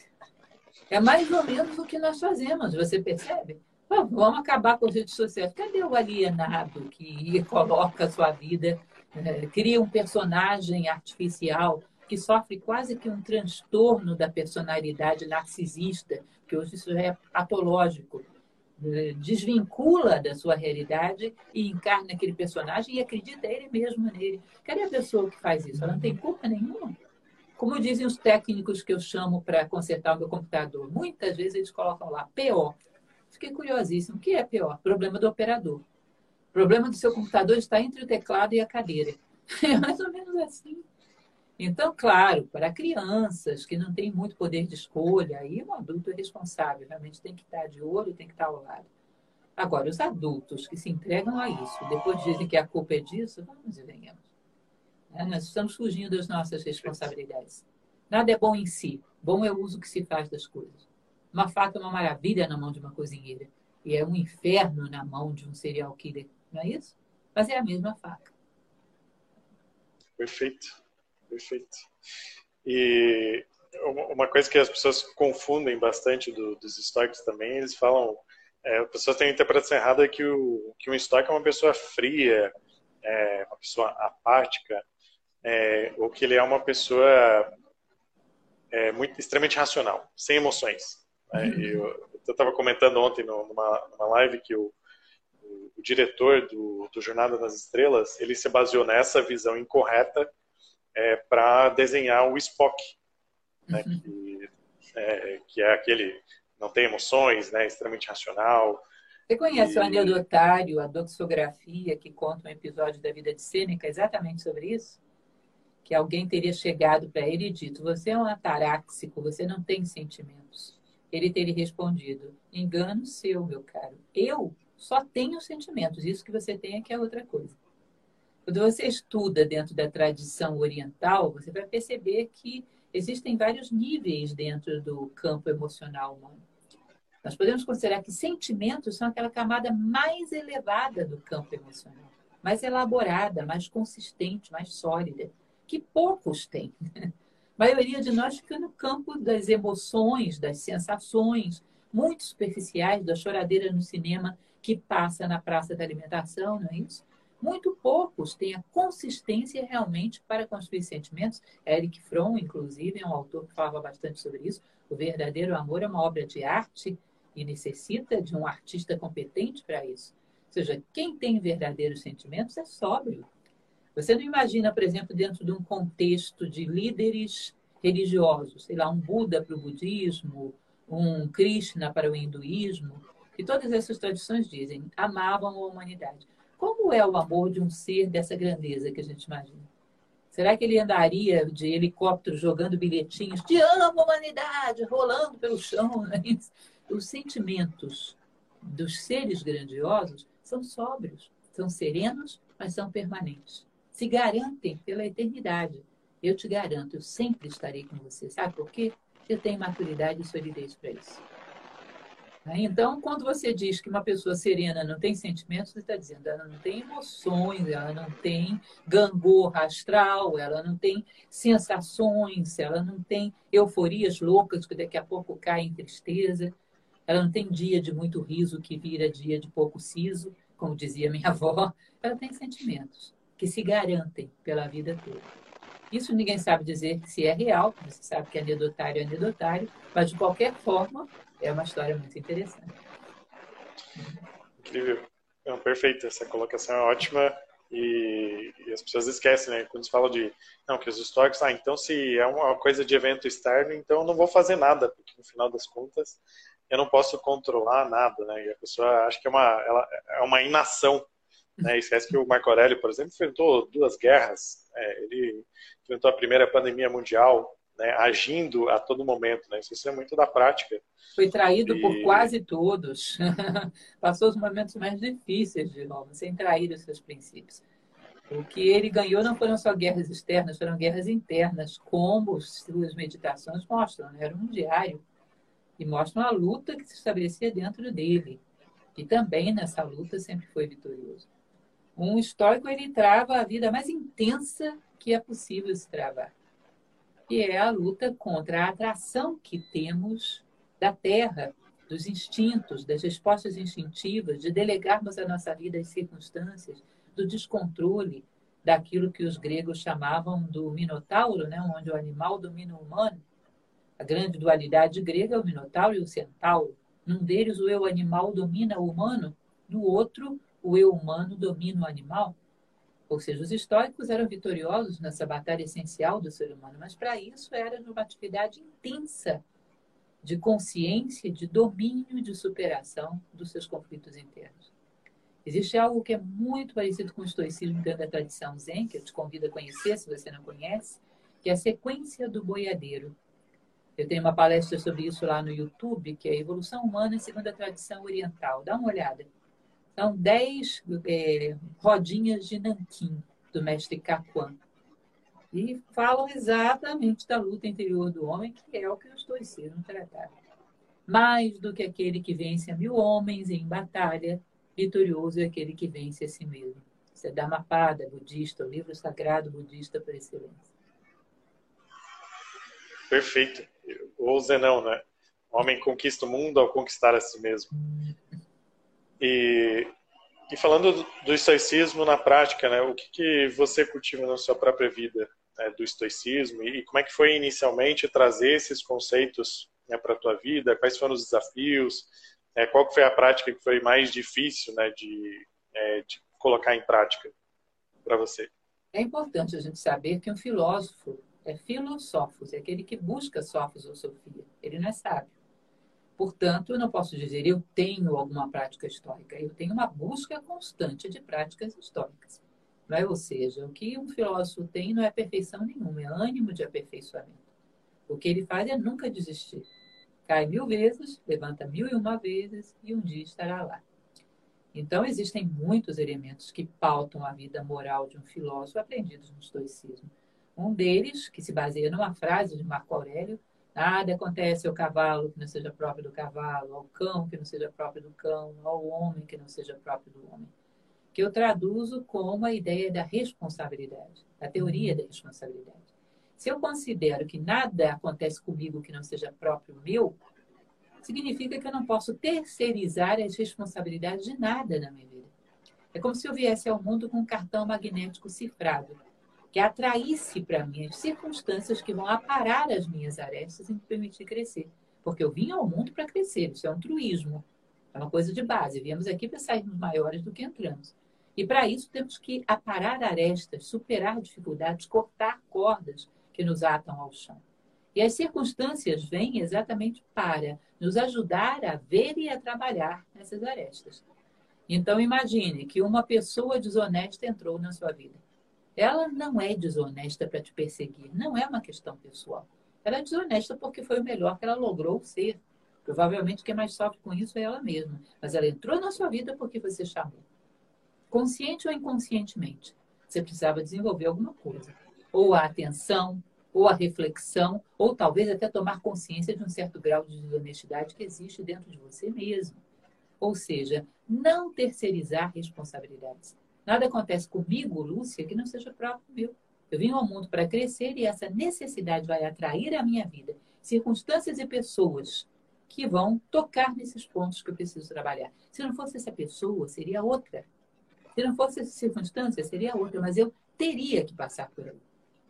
É mais ou menos o que nós fazemos, você percebe? Vamos acabar com as redes sociais. Cadê o alienado que coloca a sua vida, cria um personagem artificial que sofre quase que um transtorno da personalidade narcisista, que hoje isso é patológico, desvincula da sua realidade e encarna aquele personagem e acredita ele mesmo nele. Cadê a pessoa que faz isso? Ela não tem culpa nenhuma. Como dizem os técnicos que eu chamo para consertar o meu computador, muitas vezes eles colocam lá P O. Fiquei curiosíssimo. O que é P O? Problema do operador. O problema do seu computador está entre o teclado e a cadeira. É mais ou menos assim. Então, claro, para crianças que não têm muito poder de escolha, aí um adulto é responsável, realmente tem que estar de olho, tem que estar ao lado. Agora, os adultos que se entregam a isso, depois dizem que a culpa é disso, vamos e venhamos. Nós estamos fugindo das nossas responsabilidades. Nada é bom em si. Bom é o uso que se faz das coisas. Uma faca é uma maravilha na mão de uma cozinheira. E é um inferno na mão de um serial killer. Não é isso? Mas é a mesma faca. Perfeito. Perfeito. E uma coisa que as pessoas confundem bastante do, dos estoicos também, eles falam... É, as pessoas têm a interpretação errada que, o, que um estoico é uma pessoa fria, é, uma pessoa apática. é, ou que ele é uma pessoa é, muito, extremamente racional, sem emoções. Né? Eu estava comentando ontem numa, numa live que o, o, o diretor do, do Jornada nas Estrelas, ele se baseou nessa visão incorreta é, para desenhar o Spock, né? que, é, que é aquele não tem emoções, né? Extremamente racional. Você conhece o E... anedotário, a doxografia, que conta um episódio da vida de Sêneca exatamente sobre isso? Que alguém teria chegado para ele e dito: você é um ataráxico, você não tem sentimentos. Ele teria respondido: engano seu, meu caro. Eu só tenho sentimentos. Isso que você tem é que é outra coisa. Quando você estuda dentro da tradição oriental, você vai perceber que existem vários níveis dentro do campo emocional humano. Nós podemos considerar que sentimentos são aquela camada mais elevada do campo emocional, mais elaborada, mais consistente, mais sólida, que poucos têm. A maioria de nós fica no campo das emoções, das sensações, muito superficiais, da choradeira no cinema que passa na praça da alimentação, não é isso? Muito poucos têm a consistência realmente para construir sentimentos. Eric Fromm, inclusive, é um autor que falava bastante sobre isso. O verdadeiro amor é uma obra de arte e necessita de um artista competente para isso. Ou seja, quem tem verdadeiros sentimentos é sóbrio. Você não imagina, por exemplo, dentro de um contexto de líderes religiosos, sei lá, um Buda para o budismo, um Krishna para o hinduísmo, que todas essas tradições dizem, amavam a humanidade. Como é o amor de um ser dessa grandeza que a gente imagina? Será que ele andaria de helicóptero jogando bilhetinhos de amo a humanidade, rolando pelo chão? Né? Os sentimentos dos seres grandiosos são sóbrios, são serenos, mas são permanentes. Se garantem pela eternidade. Eu te garanto, eu sempre estarei com você. Sabe por quê? Eu tenho maturidade e solidez para isso. Então, quando você diz que uma pessoa serena não tem sentimentos, você está dizendo que ela não tem emoções, ela não tem gangorra astral, ela não tem sensações, ela não tem euforias loucas que daqui a pouco caem em tristeza, ela não tem dia de muito riso que vira dia de pouco siso, como dizia minha avó. Ela tem sentimentos que se garantem pela vida toda. Isso ninguém sabe dizer se é real, você sabe que anedotário é anedotário, mas de qualquer forma é uma história muito interessante. Incrível. Não, perfeito, essa colocação é ótima e, e as pessoas esquecem, né? Quando se fala de, não, que os históricos, ah, então se é uma coisa de evento externo, então eu não vou fazer nada, porque no final das contas eu não posso controlar nada, né? E a pessoa acha que é uma, ela, é uma inação, né? Esquece que o Marco Aurélio, por exemplo, enfrentou duas guerras, é, ele enfrentou a primeira pandemia mundial, né, agindo a todo momento, né? Isso é muito da prática. Foi traído e... por quase todos. Passou os momentos mais difíceis de Roma, sem trair os seus princípios. O que ele ganhou não foram só guerras externas, foram guerras internas, como suas meditações mostram, né? Era um diário. E mostram a luta que se estabelecia dentro dele. E também nessa luta sempre foi vitorioso. Um estoico, ele trava a vida mais intensa que é possível se travar, que é a luta contra a atração que temos da terra, dos instintos, das respostas instintivas, de delegarmos a nossa vida às circunstâncias, do descontrole, daquilo que os gregos chamavam do minotauro, né? Onde o animal domina o humano. A grande dualidade grega é o minotauro e o centauro. Num deles, o eu animal domina o humano, no outro, o eu humano domina o animal. Ou seja, os estoicos eram vitoriosos nessa batalha essencial do ser humano, mas para isso era uma atividade intensa de consciência, de domínio e de superação dos seus conflitos internos. Existe algo que é muito parecido com o estoicismo dentro da tradição zen, que eu te convido a conhecer, se você não conhece, que é a sequência do boiadeiro. Eu tenho uma palestra sobre isso lá no YouTube, que é a Evolução Humana segundo a Tradição Oriental. Dá uma olhada. São dez é, rodinhas de nanquim, do mestre Kakuan. E falam exatamente da luta interior do homem, que é o que o estoicismo tratava. Mais do que aquele que vence a mil homens em batalha, vitorioso é aquele que vence a si mesmo. Isso é Dhammapada, budista, o livro sagrado budista por excelência. Perfeito. Ou Zenão, né? O homem conquista o mundo ao conquistar a si mesmo. E E falando do, do estoicismo na prática, né, o que, que você cultiva na sua própria vida, né, do estoicismo e, e como é que foi inicialmente trazer esses conceitos, né, para a tua vida? Quais foram os desafios? É, qual que foi a prática que foi mais difícil, né, de, é, de colocar em prática para você? É importante a gente saber que um filósofo é filosófos, é aquele que busca sofos ou sofia. Ele não é sábio. Portanto, eu não posso dizer eu tenho alguma prática estoica. Eu tenho uma busca constante de práticas estoicas. Não é? Ou seja, o que um filósofo tem não é perfeição nenhuma, é ânimo de aperfeiçoamento. O que ele faz é nunca desistir. Cai mil vezes, levanta mil e uma vezes e um dia estará lá. Então, existem muitos elementos que pautam a vida moral de um filósofo aprendidos no estoicismo. Um deles, que se baseia numa frase de Marco Aurélio: nada acontece ao cavalo que não seja próprio do cavalo, ao cão que não seja próprio do cão, ao homem que não seja próprio do homem. Que eu traduzo como a ideia da responsabilidade, a teoria da responsabilidade. Se eu considero que nada acontece comigo que não seja próprio meu, significa que eu não posso terceirizar as responsabilidades de nada na minha vida. É como se eu viesse ao mundo com um cartão magnético cifrado, que atraísse para mim as circunstâncias que vão aparar as minhas arestas e me permitir crescer. Porque eu vim ao mundo para crescer, isso é um truísmo, é uma coisa de base. Viemos aqui para sairmos maiores do que entramos. E para isso temos que aparar arestas, superar dificuldades, cortar cordas que nos atam ao chão. E as circunstâncias vêm exatamente para nos ajudar a ver e a trabalhar nessas arestas. Então, imagine que uma pessoa desonesta entrou na sua vida. Ela não é desonesta para te perseguir, não é uma questão pessoal. Ela é desonesta porque foi o melhor que ela logrou ser. Provavelmente quem mais sofre com isso é ela mesma. Mas ela entrou na sua vida porque você chamou. Consciente ou inconscientemente, você precisava desenvolver alguma coisa. Ou a atenção, ou a reflexão, ou talvez até tomar consciência de um certo grau de desonestidade que existe dentro de você mesmo. Ou seja, não terceirizar responsabilidades. Nada acontece comigo, Lúcia, que não seja próprio meu. Eu vim ao mundo para crescer e essa necessidade vai atrair à minha vida circunstâncias e pessoas que vão tocar nesses pontos que eu preciso trabalhar. Se não fosse essa pessoa, seria outra. Se não fosse essa circunstância, seria outra. Mas eu teria que passar por aí.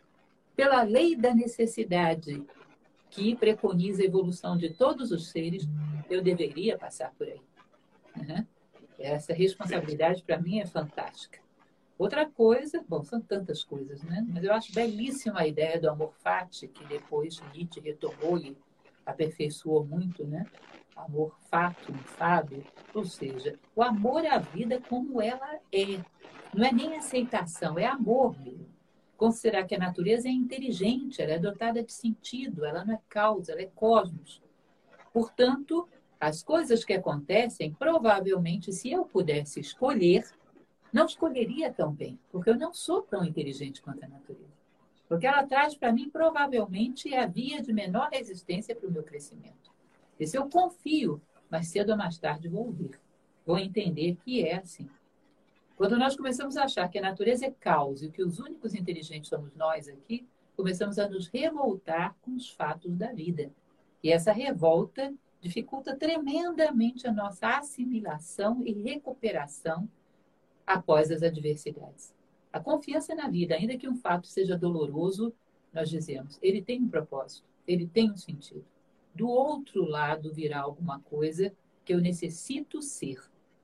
Pela lei da necessidade que preconiza a evolução de todos os seres, eu deveria passar por aí. Uhum. Essa responsabilidade, para mim, é fantástica. Outra coisa, bom, são tantas coisas, né? Mas eu acho belíssima a ideia do amor fati, que depois Nietzsche retomou e aperfeiçoou muito, né? Amor fatum, fábio, ou seja, o amor à vida como ela é. Não é nem aceitação, é amor mesmo. Considerar que a natureza é inteligente, ela é dotada de sentido, ela não é causa, ela é cosmos. Portanto, as coisas que acontecem, provavelmente, se eu pudesse escolher, não escolheria tão bem, porque eu não sou tão inteligente quanto a natureza. Porque ela traz para mim, provavelmente, a via de menor resistência para o meu crescimento. E se eu confio, mais cedo ou mais tarde vou vir. Vou entender que é assim. Quando nós começamos a achar que a natureza é caos e que os únicos inteligentes somos nós aqui, começamos a nos revoltar com os fatos da vida. E essa revolta dificulta tremendamente a nossa assimilação e recuperação após as adversidades. A confiança na vida, ainda que um fato seja doloroso, nós dizemos, ele tem um propósito, ele tem um sentido. Do outro lado virá alguma coisa que eu necessito ser.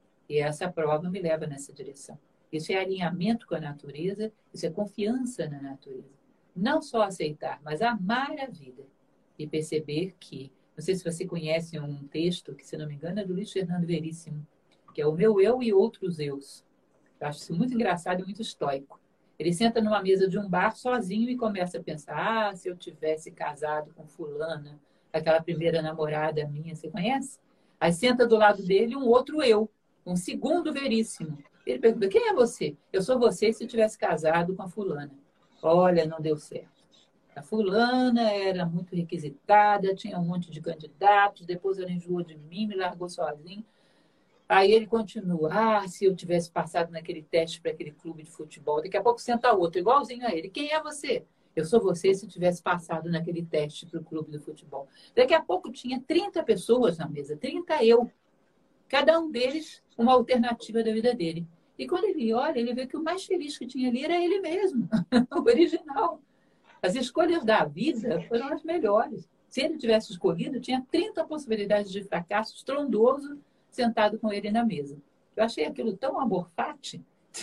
E essa prova me leva nessa direção. Isso é alinhamento com a natureza, isso é confiança na natureza. Não só aceitar, mas amar a vida. E perceber que, não sei se você conhece um texto, que se não me engano é do Luiz Fernando Veríssimo, que é o meu eu e outros eus. Eu acho isso muito engraçado e muito estoico. Ele senta numa mesa de um bar sozinho e começa a pensar, ah, se eu tivesse casado com fulana, aquela primeira namorada minha, você conhece? Aí senta do lado dele um outro eu, um segundo Veríssimo. Ele pergunta, quem é você? Eu sou você se eu tivesse casado com a fulana. Olha, não deu certo. A fulana era muito requisitada, tinha um monte de candidatos, depois ela enjoou de mim, me largou sozinho. Aí ele continua, ah, se eu tivesse passado naquele teste para aquele clube de futebol, daqui a pouco senta outro, igualzinho a ele. Quem é você? Eu sou você se eu tivesse passado naquele teste para o clube do futebol. Daqui a pouco tinha trinta pessoas na mesa, trinta eu. Cada um deles uma alternativa da vida dele. E quando ele olha, ele vê que o mais feliz que tinha ali era ele mesmo, o original. As escolhas da vida foram as melhores. Se ele tivesse escolhido, tinha trinta possibilidades de fracasso estrondoso sentado com ele na mesa. Eu achei aquilo tão amor fati,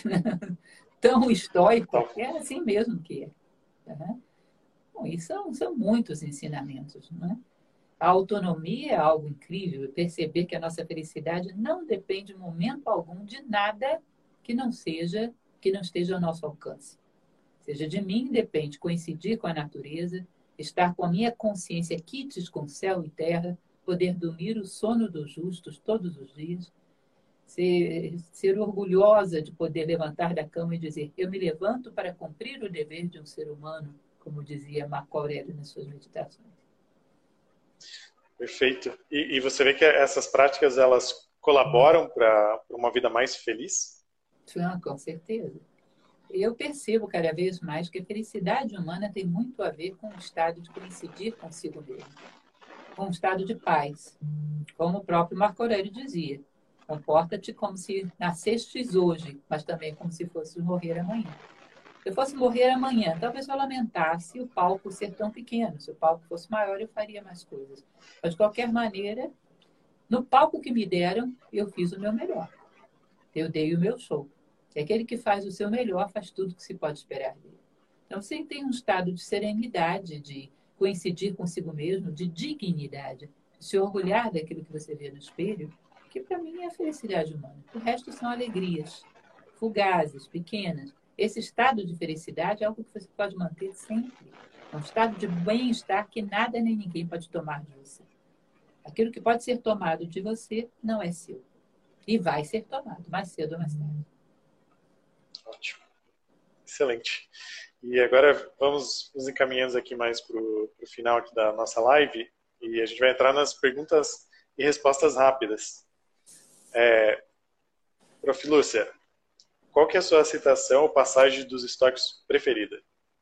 tão estoico, que é assim mesmo que é. Uhum. Bom, e são, são muitos ensinamentos, não é? A autonomia é algo incrível, perceber que a nossa felicidade não depende em momento algum de nada que não seja, que não esteja ao nosso alcance. Seja de mim, depende coincidir com a natureza, estar com a minha consciência quites com céu e terra, poder dormir o sono dos justos todos os dias, ser, ser orgulhosa de poder levantar da cama e dizer: eu me levanto para cumprir o dever de um ser humano, como dizia Marco Aurélio nas suas meditações. Perfeito. E, e você vê que essas práticas, elas colaboram para uma vida mais feliz? Ah, com certeza. Eu percebo cada vez mais que a felicidade humana tem muito a ver com o estado de coincidir consigo mesmo, com o estado de paz. Como o próprio Marco Aurélio dizia: comporta-te como se nascestes hoje, mas também como se fosses morrer amanhã. Se eu fosse morrer amanhã, talvez eu lamentasse o palco ser tão pequeno. Se o palco fosse maior, eu faria mais coisas. Mas, de qualquer maneira, no palco que me deram, eu fiz o meu melhor. Eu dei o meu show. E aquele que faz o seu melhor faz tudo que se pode esperar dele. Então, você tem um estado de serenidade, de coincidir consigo mesmo, de dignidade, de se orgulhar daquilo que você vê no espelho, que para mim é a felicidade humana. O resto são alegrias, fugazes, pequenas. Esse estado de felicidade é algo que você pode manter sempre. É um estado de bem-estar que nada nem ninguém pode tomar de você. Aquilo que pode ser tomado de você não é seu. E vai ser tomado, mais cedo ou mais tarde. Ótimo. Excelente. E agora vamos nos encaminhando aqui mais para o final aqui da nossa live. E a gente vai entrar nas perguntas e respostas rápidas. É, Prof. Lúcia, qual que é a sua citação ou passagem dos estoicos preferida?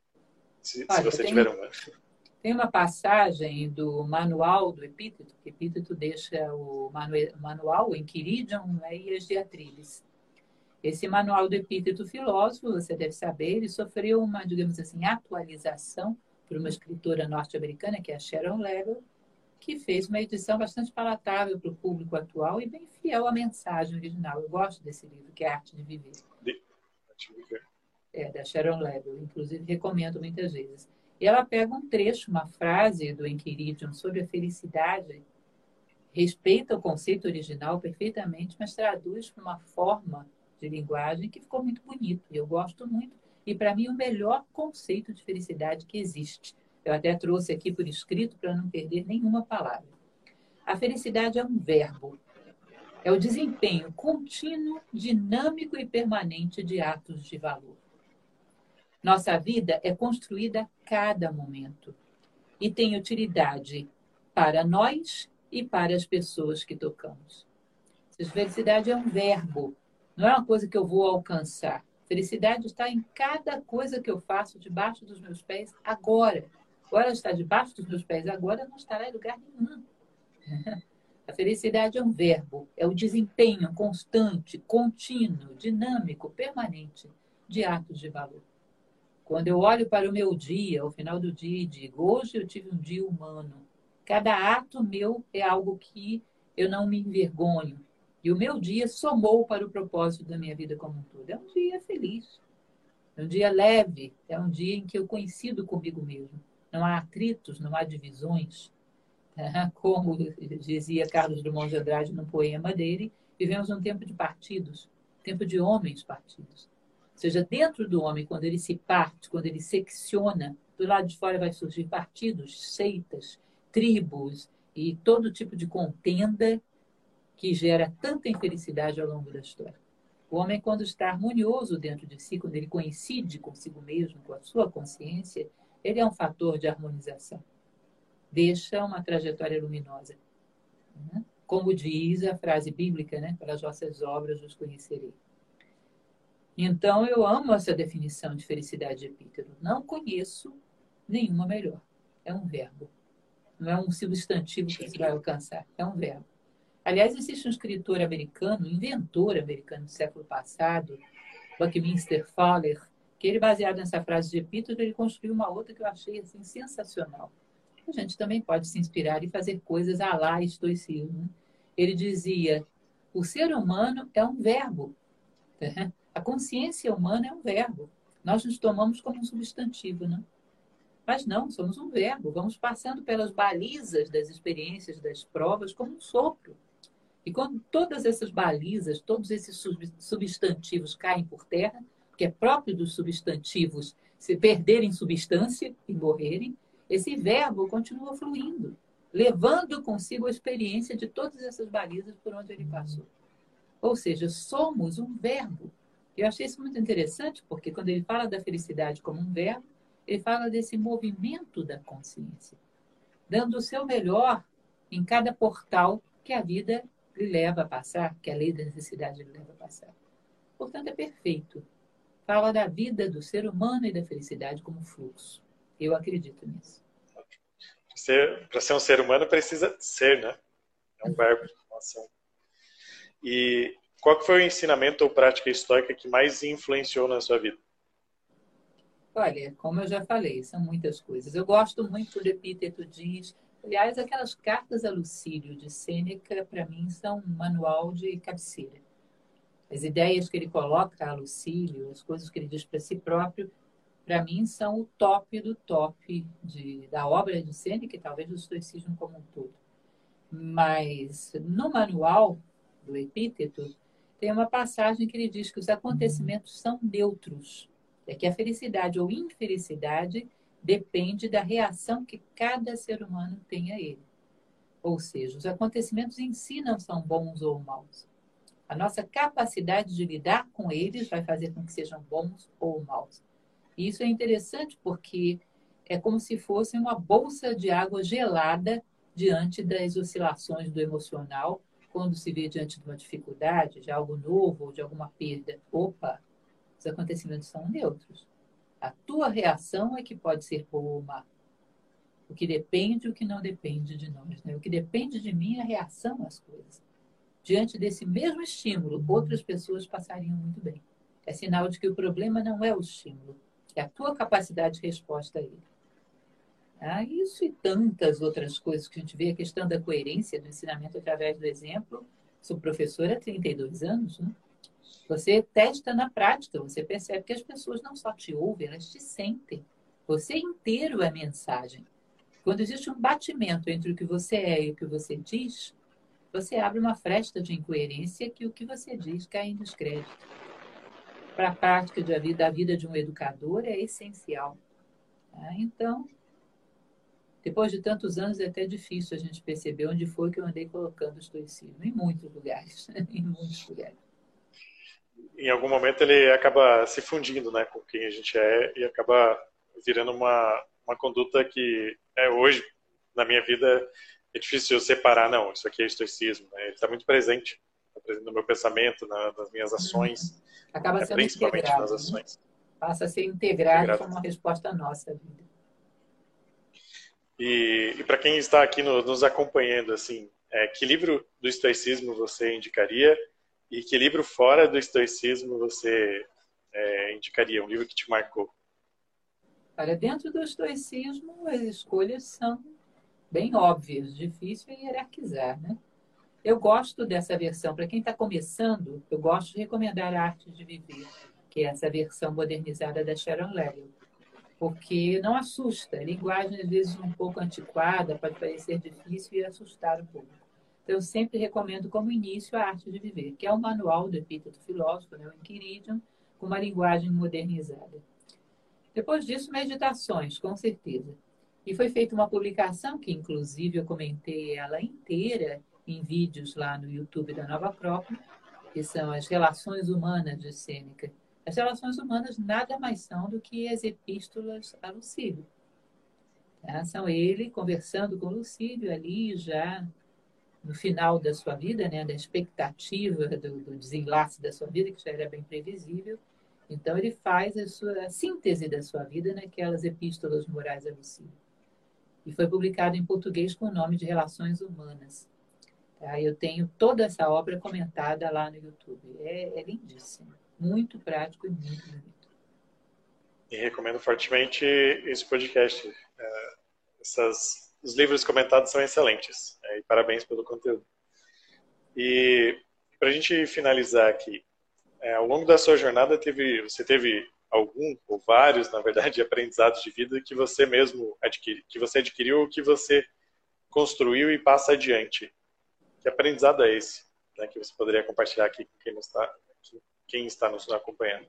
Se, Olha, se você tem, tiver uma. Tem uma passagem do manual do Epíteto, que Epíteto deixa o manual, o Enquiridion, né, e as Diatribes. Esse manual do Epíteto filósofo, você deve saber, ele sofreu uma, digamos assim, atualização por uma escritora norte-americana, que é a Sharon Level, que fez uma edição bastante palatável para o público atual e bem fiel à mensagem original. Eu gosto desse livro, que é Arte de Viver. De... Arte de Viver. É, da Sharon Level, inclusive recomendo muitas vezes. E ela pega um trecho, uma frase do Enquiridion sobre a felicidade, respeita o conceito original perfeitamente, mas traduz para uma forma de linguagem que ficou muito bonito. Eu gosto muito. E, para mim, o melhor conceito de felicidade que existe. Eu até trouxe aqui por escrito para não perder nenhuma palavra. A felicidade é um verbo. É o desempenho contínuo, dinâmico e permanente de atos de valor. Nossa vida é construída a cada momento e tem utilidade para nós e para as pessoas que tocamos. Felicidade é um verbo, não é uma coisa que eu vou alcançar. Felicidade está em cada coisa que eu faço debaixo dos meus pés agora. Agora ela está debaixo dos meus pés agora, não estará em lugar nenhum. A felicidade é um verbo, é o desempenho constante, contínuo, dinâmico, permanente de atos de valor. Quando eu olho para o meu dia, ao final do dia, e digo: hoje eu tive um dia humano. Cada ato meu é algo que eu não me envergonho. E o meu dia somou para o propósito da minha vida como um todo. É um dia feliz. É um dia leve. É um dia em que eu coincido comigo mesmo. Não há atritos, não há divisões. Como dizia Carlos Drummond de Andrade no poema dele, vivemos um tempo de partidos, tempo de homens partidos. Ou seja, dentro do homem, quando ele se parte, quando ele secciona, do lado de fora vai surgir partidos, seitas, tribos e todo tipo de contenda que gera tanta infelicidade ao longo da história. O homem, quando está harmonioso dentro de si, quando ele coincide consigo mesmo, com a sua consciência, ele é um fator de harmonização. Deixa uma trajetória luminosa. Como diz a frase bíblica, né? Pelas vossas obras os conhecerei. Então, eu amo essa definição de felicidade de Epíteto. Não conheço nenhuma melhor. É um verbo. Não é um substantivo que você vai alcançar. É um verbo. Aliás, existe um escritor americano, um inventor americano do século passado, Buckminster Fuller, que ele, baseado nessa frase de Epíteto, ele construiu uma outra que eu achei assim, sensacional. A gente também pode se inspirar e fazer coisas à la estoicismo. Ele dizia, o ser humano é um verbo. A consciência humana é um verbo. Nós nos tomamos como um substantivo, não? Mas não, somos um verbo. Vamos passando pelas balizas das experiências, das provas, como um sopro. E quando todas essas balizas, todos esses substantivos caem por terra, que é próprio dos substantivos se perderem substância e morrerem, esse verbo continua fluindo, levando consigo a experiência de todas essas balizas por onde ele passou. Ou seja, somos um verbo. Eu achei isso muito interessante, porque quando ele fala da felicidade como um verbo, ele fala desse movimento da consciência, dando o seu melhor em cada portal que a vida lhe leva a passar, que a lei da necessidade lhe leva a passar. Portanto, é perfeito. Fala da vida do ser humano e da felicidade como fluxo. Eu acredito nisso. Para ser um ser humano precisa ser, né? É um verbo de ação. E qual que foi o ensinamento ou prática estoica que mais influenciou na sua vida? Olha, como eu já falei, são muitas coisas. Eu gosto muito do Epíteto diz. Aliás, aquelas cartas a Lucílio de Sêneca, para mim, são um manual de cabeceira. As ideias que ele coloca a Lucílio, as coisas que ele diz para si próprio, para mim, são o top do top de, da obra de Sêneca e talvez do estoicismo como um todo. Mas no manual do Epíteto, tem uma passagem que ele diz que os acontecimentos são neutros. É que a felicidade ou infelicidade depende da reação que cada ser humano tem a ele. Ou seja, os acontecimentos em si não são bons ou maus. A nossa capacidade de lidar com eles vai fazer com que sejam bons ou maus. E isso é interessante porque é como se fosse uma bolsa de água gelada diante das oscilações do emocional, quando se vê diante de uma dificuldade, de algo novo ou de alguma perda. Opa, os acontecimentos são neutros. A tua reação é que pode ser boa ou má. O que depende e o que não depende de nós. Né? O que depende de mim é a reação às coisas. Diante desse mesmo estímulo, outras pessoas passariam muito bem. É sinal de que o problema não é o estímulo, é a tua capacidade de resposta a ele. Ah, isso e tantas outras coisas que a gente vê, a questão da coerência do ensinamento através do exemplo. Sou professora há trinta e dois anos, né? Você testa na prática, você percebe que as pessoas não só te ouvem, elas te sentem. Você inteiro é mensagem. Quando existe um batimento entre o que você é e o que você diz, você abre uma fresta de incoerência que o que você diz cai em descrédito. Para a prática da vida, da vida de um educador é essencial. Ah, então, depois de tantos anos, é até difícil a gente perceber onde foi que eu andei colocando o estoicismo. Em muitos lugares. Em muitos lugares. Em algum momento ele acaba se fundindo, né, com quem a gente é e acaba virando uma, uma conduta que é, hoje, na minha vida, é difícil eu separar. Não, isso aqui é estoicismo. Né? Ele está muito presente, tá presente no meu pensamento, na, nas minhas ações. Acaba É, sendo principalmente integrado, nas ações. Né? Passa a ser integrado, integrado como uma resposta à nossa vida. E, e para quem está aqui no, nos acompanhando, assim, é, que livro do estoicismo você indicaria e que livro fora do estoicismo você é, indicaria? Um livro que te marcou? Olha, dentro do estoicismo, as escolhas são bem óbvias, difícil é hierarquizar, né? Eu gosto dessa versão. Para quem está começando, eu gosto de recomendar A Arte de Viver, que é essa versão modernizada da Sharon Leal, porque não assusta. A linguagem, às vezes, um pouco antiquada, pode parecer difícil e assustar um pouco. Então, eu sempre recomendo como início A Arte de Viver, que é o manual do Epíteto Filósofo, né, o Enquiridion, com uma linguagem modernizada. Depois disso, meditações, com certeza. E foi feita uma publicação, que inclusive eu comentei ela inteira em vídeos lá no YouTube da Nova Acrópole, que são as relações humanas de Sêneca. As relações humanas nada mais são do que as epístolas a Lucílio. Tá? São ele conversando com Lucílio ali já no final da sua vida, né, da expectativa do, do desenlace da sua vida, que já era bem previsível. Então, ele faz a, sua, a síntese da sua vida naquelas epístolas morais a Lucílio. E foi publicado em português com o nome de Relações Humanas. Tá? Eu tenho toda essa obra comentada lá no YouTube. É, é lindíssimo. Muito prático e muito bonito. E recomendo fortemente esse podcast. Essas, os livros comentados são excelentes. É, e parabéns pelo conteúdo. E para a gente finalizar aqui, é, ao longo da sua jornada, teve, você teve algum, ou vários, na verdade, aprendizados de vida que você mesmo adquiri, que você adquiriu ou que você construiu e passa adiante? Que aprendizado é esse, né, que você poderia compartilhar aqui com quem está, quem está nos acompanhando?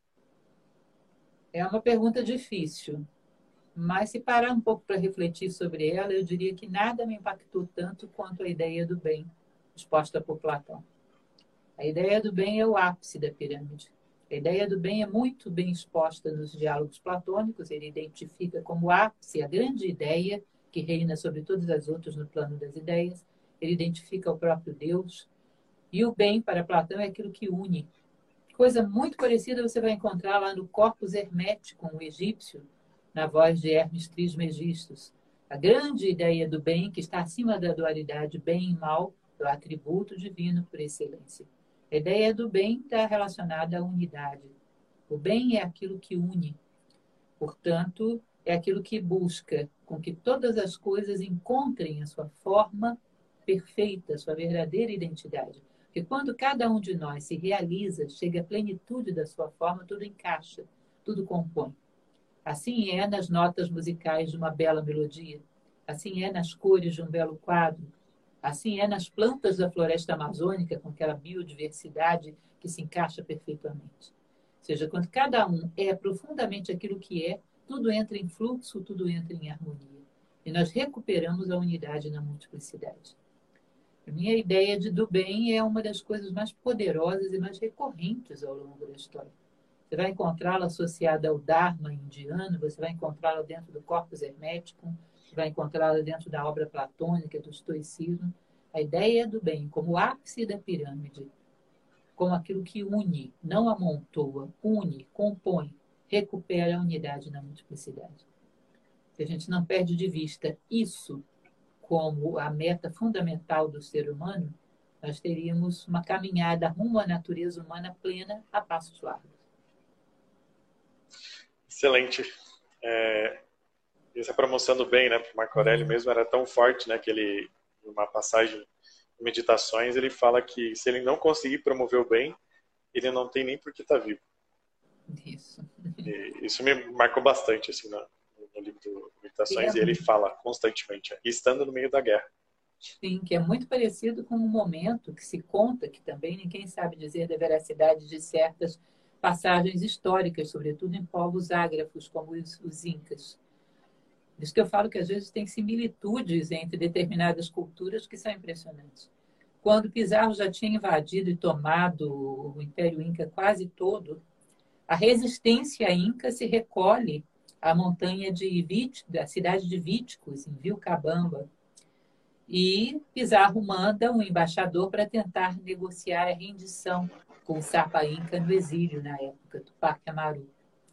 É uma pergunta difícil, mas se parar um pouco para refletir sobre ela, eu diria que nada me impactou tanto quanto a ideia do bem exposta por Platão. A ideia do bem é o ápice da pirâmide. A ideia do bem é muito bem exposta nos diálogos platônicos. Ele identifica como ápice a grande ideia que reina sobre todas as outras no plano das ideias. Ele identifica o próprio Deus. E o bem, para Platão, é aquilo que une. Coisa muito parecida você vai encontrar lá no Corpus Hermeticum, o egípcio, na voz de Hermes Trismegistus. A grande ideia do bem, que está acima da dualidade bem e mal, é o atributo divino por excelência. A ideia do bem está relacionada à unidade. O bem é aquilo que une. Portanto, é aquilo que busca com que todas as coisas encontrem a sua forma perfeita, a sua verdadeira identidade. Porque quando cada um de nós se realiza, chega à plenitude da sua forma, tudo encaixa, tudo compõe. Assim é nas notas musicais de uma bela melodia. Assim é nas cores de um belo quadro. Assim é nas plantas da floresta amazônica, com aquela biodiversidade que se encaixa perfeitamente. Ou seja, quando cada um é profundamente aquilo que é, tudo entra em fluxo, tudo entra em harmonia. E nós recuperamos a unidade na multiplicidade. A minha ideia de do bem é uma das coisas mais poderosas e mais recorrentes ao longo da história. Você vai encontrá-la associada ao Dharma indiano, você vai encontrá-la dentro do Corpus Hermeticum, você vai encontrá-la dentro da obra platônica, do estoicismo. A ideia do bem como ápice da pirâmide, como aquilo que une, não amontoa, une, compõe, recupera a unidade na multiplicidade. Se a gente não perde de vista isso como a meta fundamental do ser humano, nós teríamos uma caminhada rumo à natureza humana plena a passos largos. Excelente. É, essa promoção do bem, né, para Marco Aurélio mesmo era tão forte, né, que ele, numa passagem de Meditações, ele fala que se ele não conseguir promover o bem, ele não tem nem por que estar vivo. Isso. E isso me marcou bastante, assim, no, no livro do Meditações, é. E ele fala constantemente, estando no meio da guerra. Sim, que é muito parecido com um momento que se conta, que também ninguém sabe dizer da veracidade de certas passagens históricas, sobretudo em povos ágrafos, como os, os incas. Por isso que eu falo que às vezes tem similitudes entre determinadas culturas que são impressionantes. Quando Pizarro já tinha invadido e tomado o Império Inca quase todo, a resistência inca se recolhe à montanha de Vít, da cidade de Víticos, em Vilcabamba, e Pizarro manda um embaixador para tentar negociar a rendição com o Sapa Inca no exílio na época, Tupac Amaru.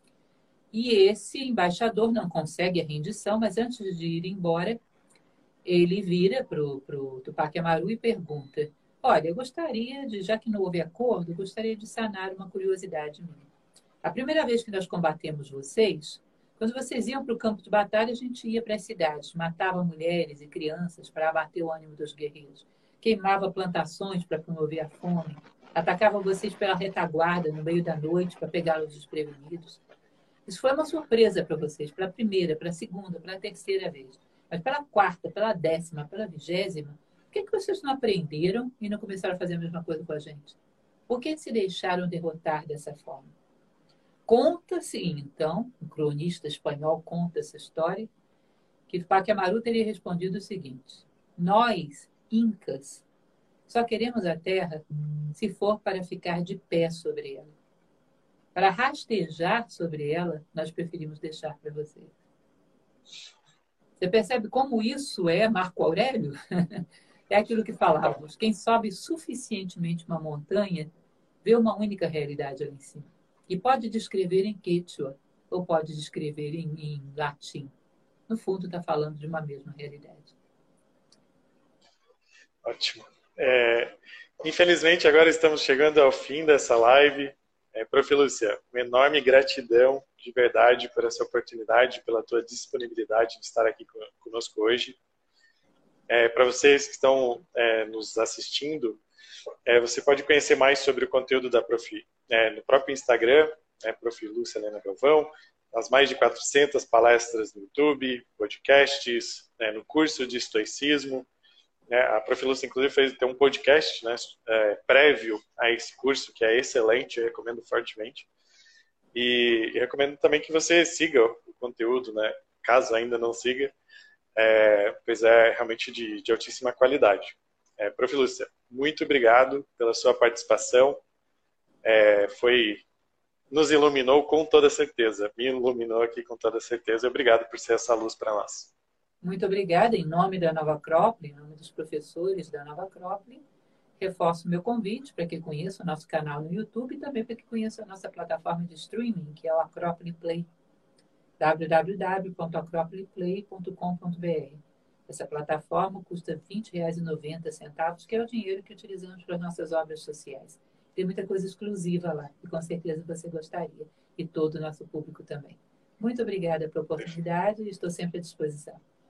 E esse embaixador não consegue a rendição, mas antes de ir embora, ele vira para o Tupac Amaru e pergunta: olha, eu gostaria de, já que não houve acordo, eu gostaria de sanar uma curiosidade minha. A primeira vez que nós combatemos vocês, quando vocês iam para o campo de batalha, a gente ia para as cidades, matava mulheres e crianças para abater o ânimo dos guerreiros, queimava plantações para promover a fome, atacava vocês pela retaguarda no meio da noite para pegá-los desprevenidos. Isso foi uma surpresa para vocês, para a primeira, para a segunda, para a terceira vez. Mas pela quarta, pela décima, pela vigésima, por que, que vocês não aprenderam e não começaram a fazer a mesma coisa com a gente? Por que se deixaram derrotar dessa forma? Conta-se, então, um cronista espanhol conta essa história, que Tupac Amaru teria respondido o seguinte: nós, incas, só queremos a terra se for para ficar de pé sobre ela. Para rastejar sobre ela, nós preferimos deixar para vocês. Você percebe como isso é Marco Aurélio? É aquilo que falávamos. Quem sobe suficientemente uma montanha vê uma única realidade ali em cima. E pode descrever em quechua, ou pode descrever em, em latim. No fundo, está falando de uma mesma realidade. Ótimo. É, infelizmente, agora estamos chegando ao fim dessa live. É, Prof. Lúcia, uma enorme gratidão de verdade por essa oportunidade, pela tua disponibilidade de estar aqui conosco hoje. É, para vocês que estão é, nos assistindo, é, você pode conhecer mais sobre o conteúdo da Prof é, no próprio Instagram, é, Prof Lúcia Helena Galvão, nas mais de quatrocentas palestras no YouTube, podcasts, né, no curso de estoicismo. Né, a Prof Lúcia, inclusive, fez tem um podcast, né, é, prévio a esse curso, que é excelente, eu recomendo fortemente. E, e recomendo também que você siga o conteúdo, né, caso ainda não siga, é, pois é realmente de, de altíssima qualidade. É, Prof Lúcia, muito obrigado pela sua participação. É, foi, nos iluminou com toda certeza. Me iluminou aqui com toda certeza. Obrigado por ser essa luz para nós. Muito obrigada. Em nome da Nova Acrópole, em nome dos professores da Nova Acrópole, reforço o meu convite para que conheça o nosso canal no YouTube e também para que conheça a nossa plataforma de streaming, que é o Acrópole Play. w w w ponto acrópole play ponto com ponto b r. Essa plataforma custa vinte reais e noventa centavos, que é o dinheiro que utilizamos para nossas obras sociais. Tem muita coisa exclusiva lá, e com certeza você gostaria, e todo o nosso público também. Muito obrigada pela oportunidade e estou sempre à disposição.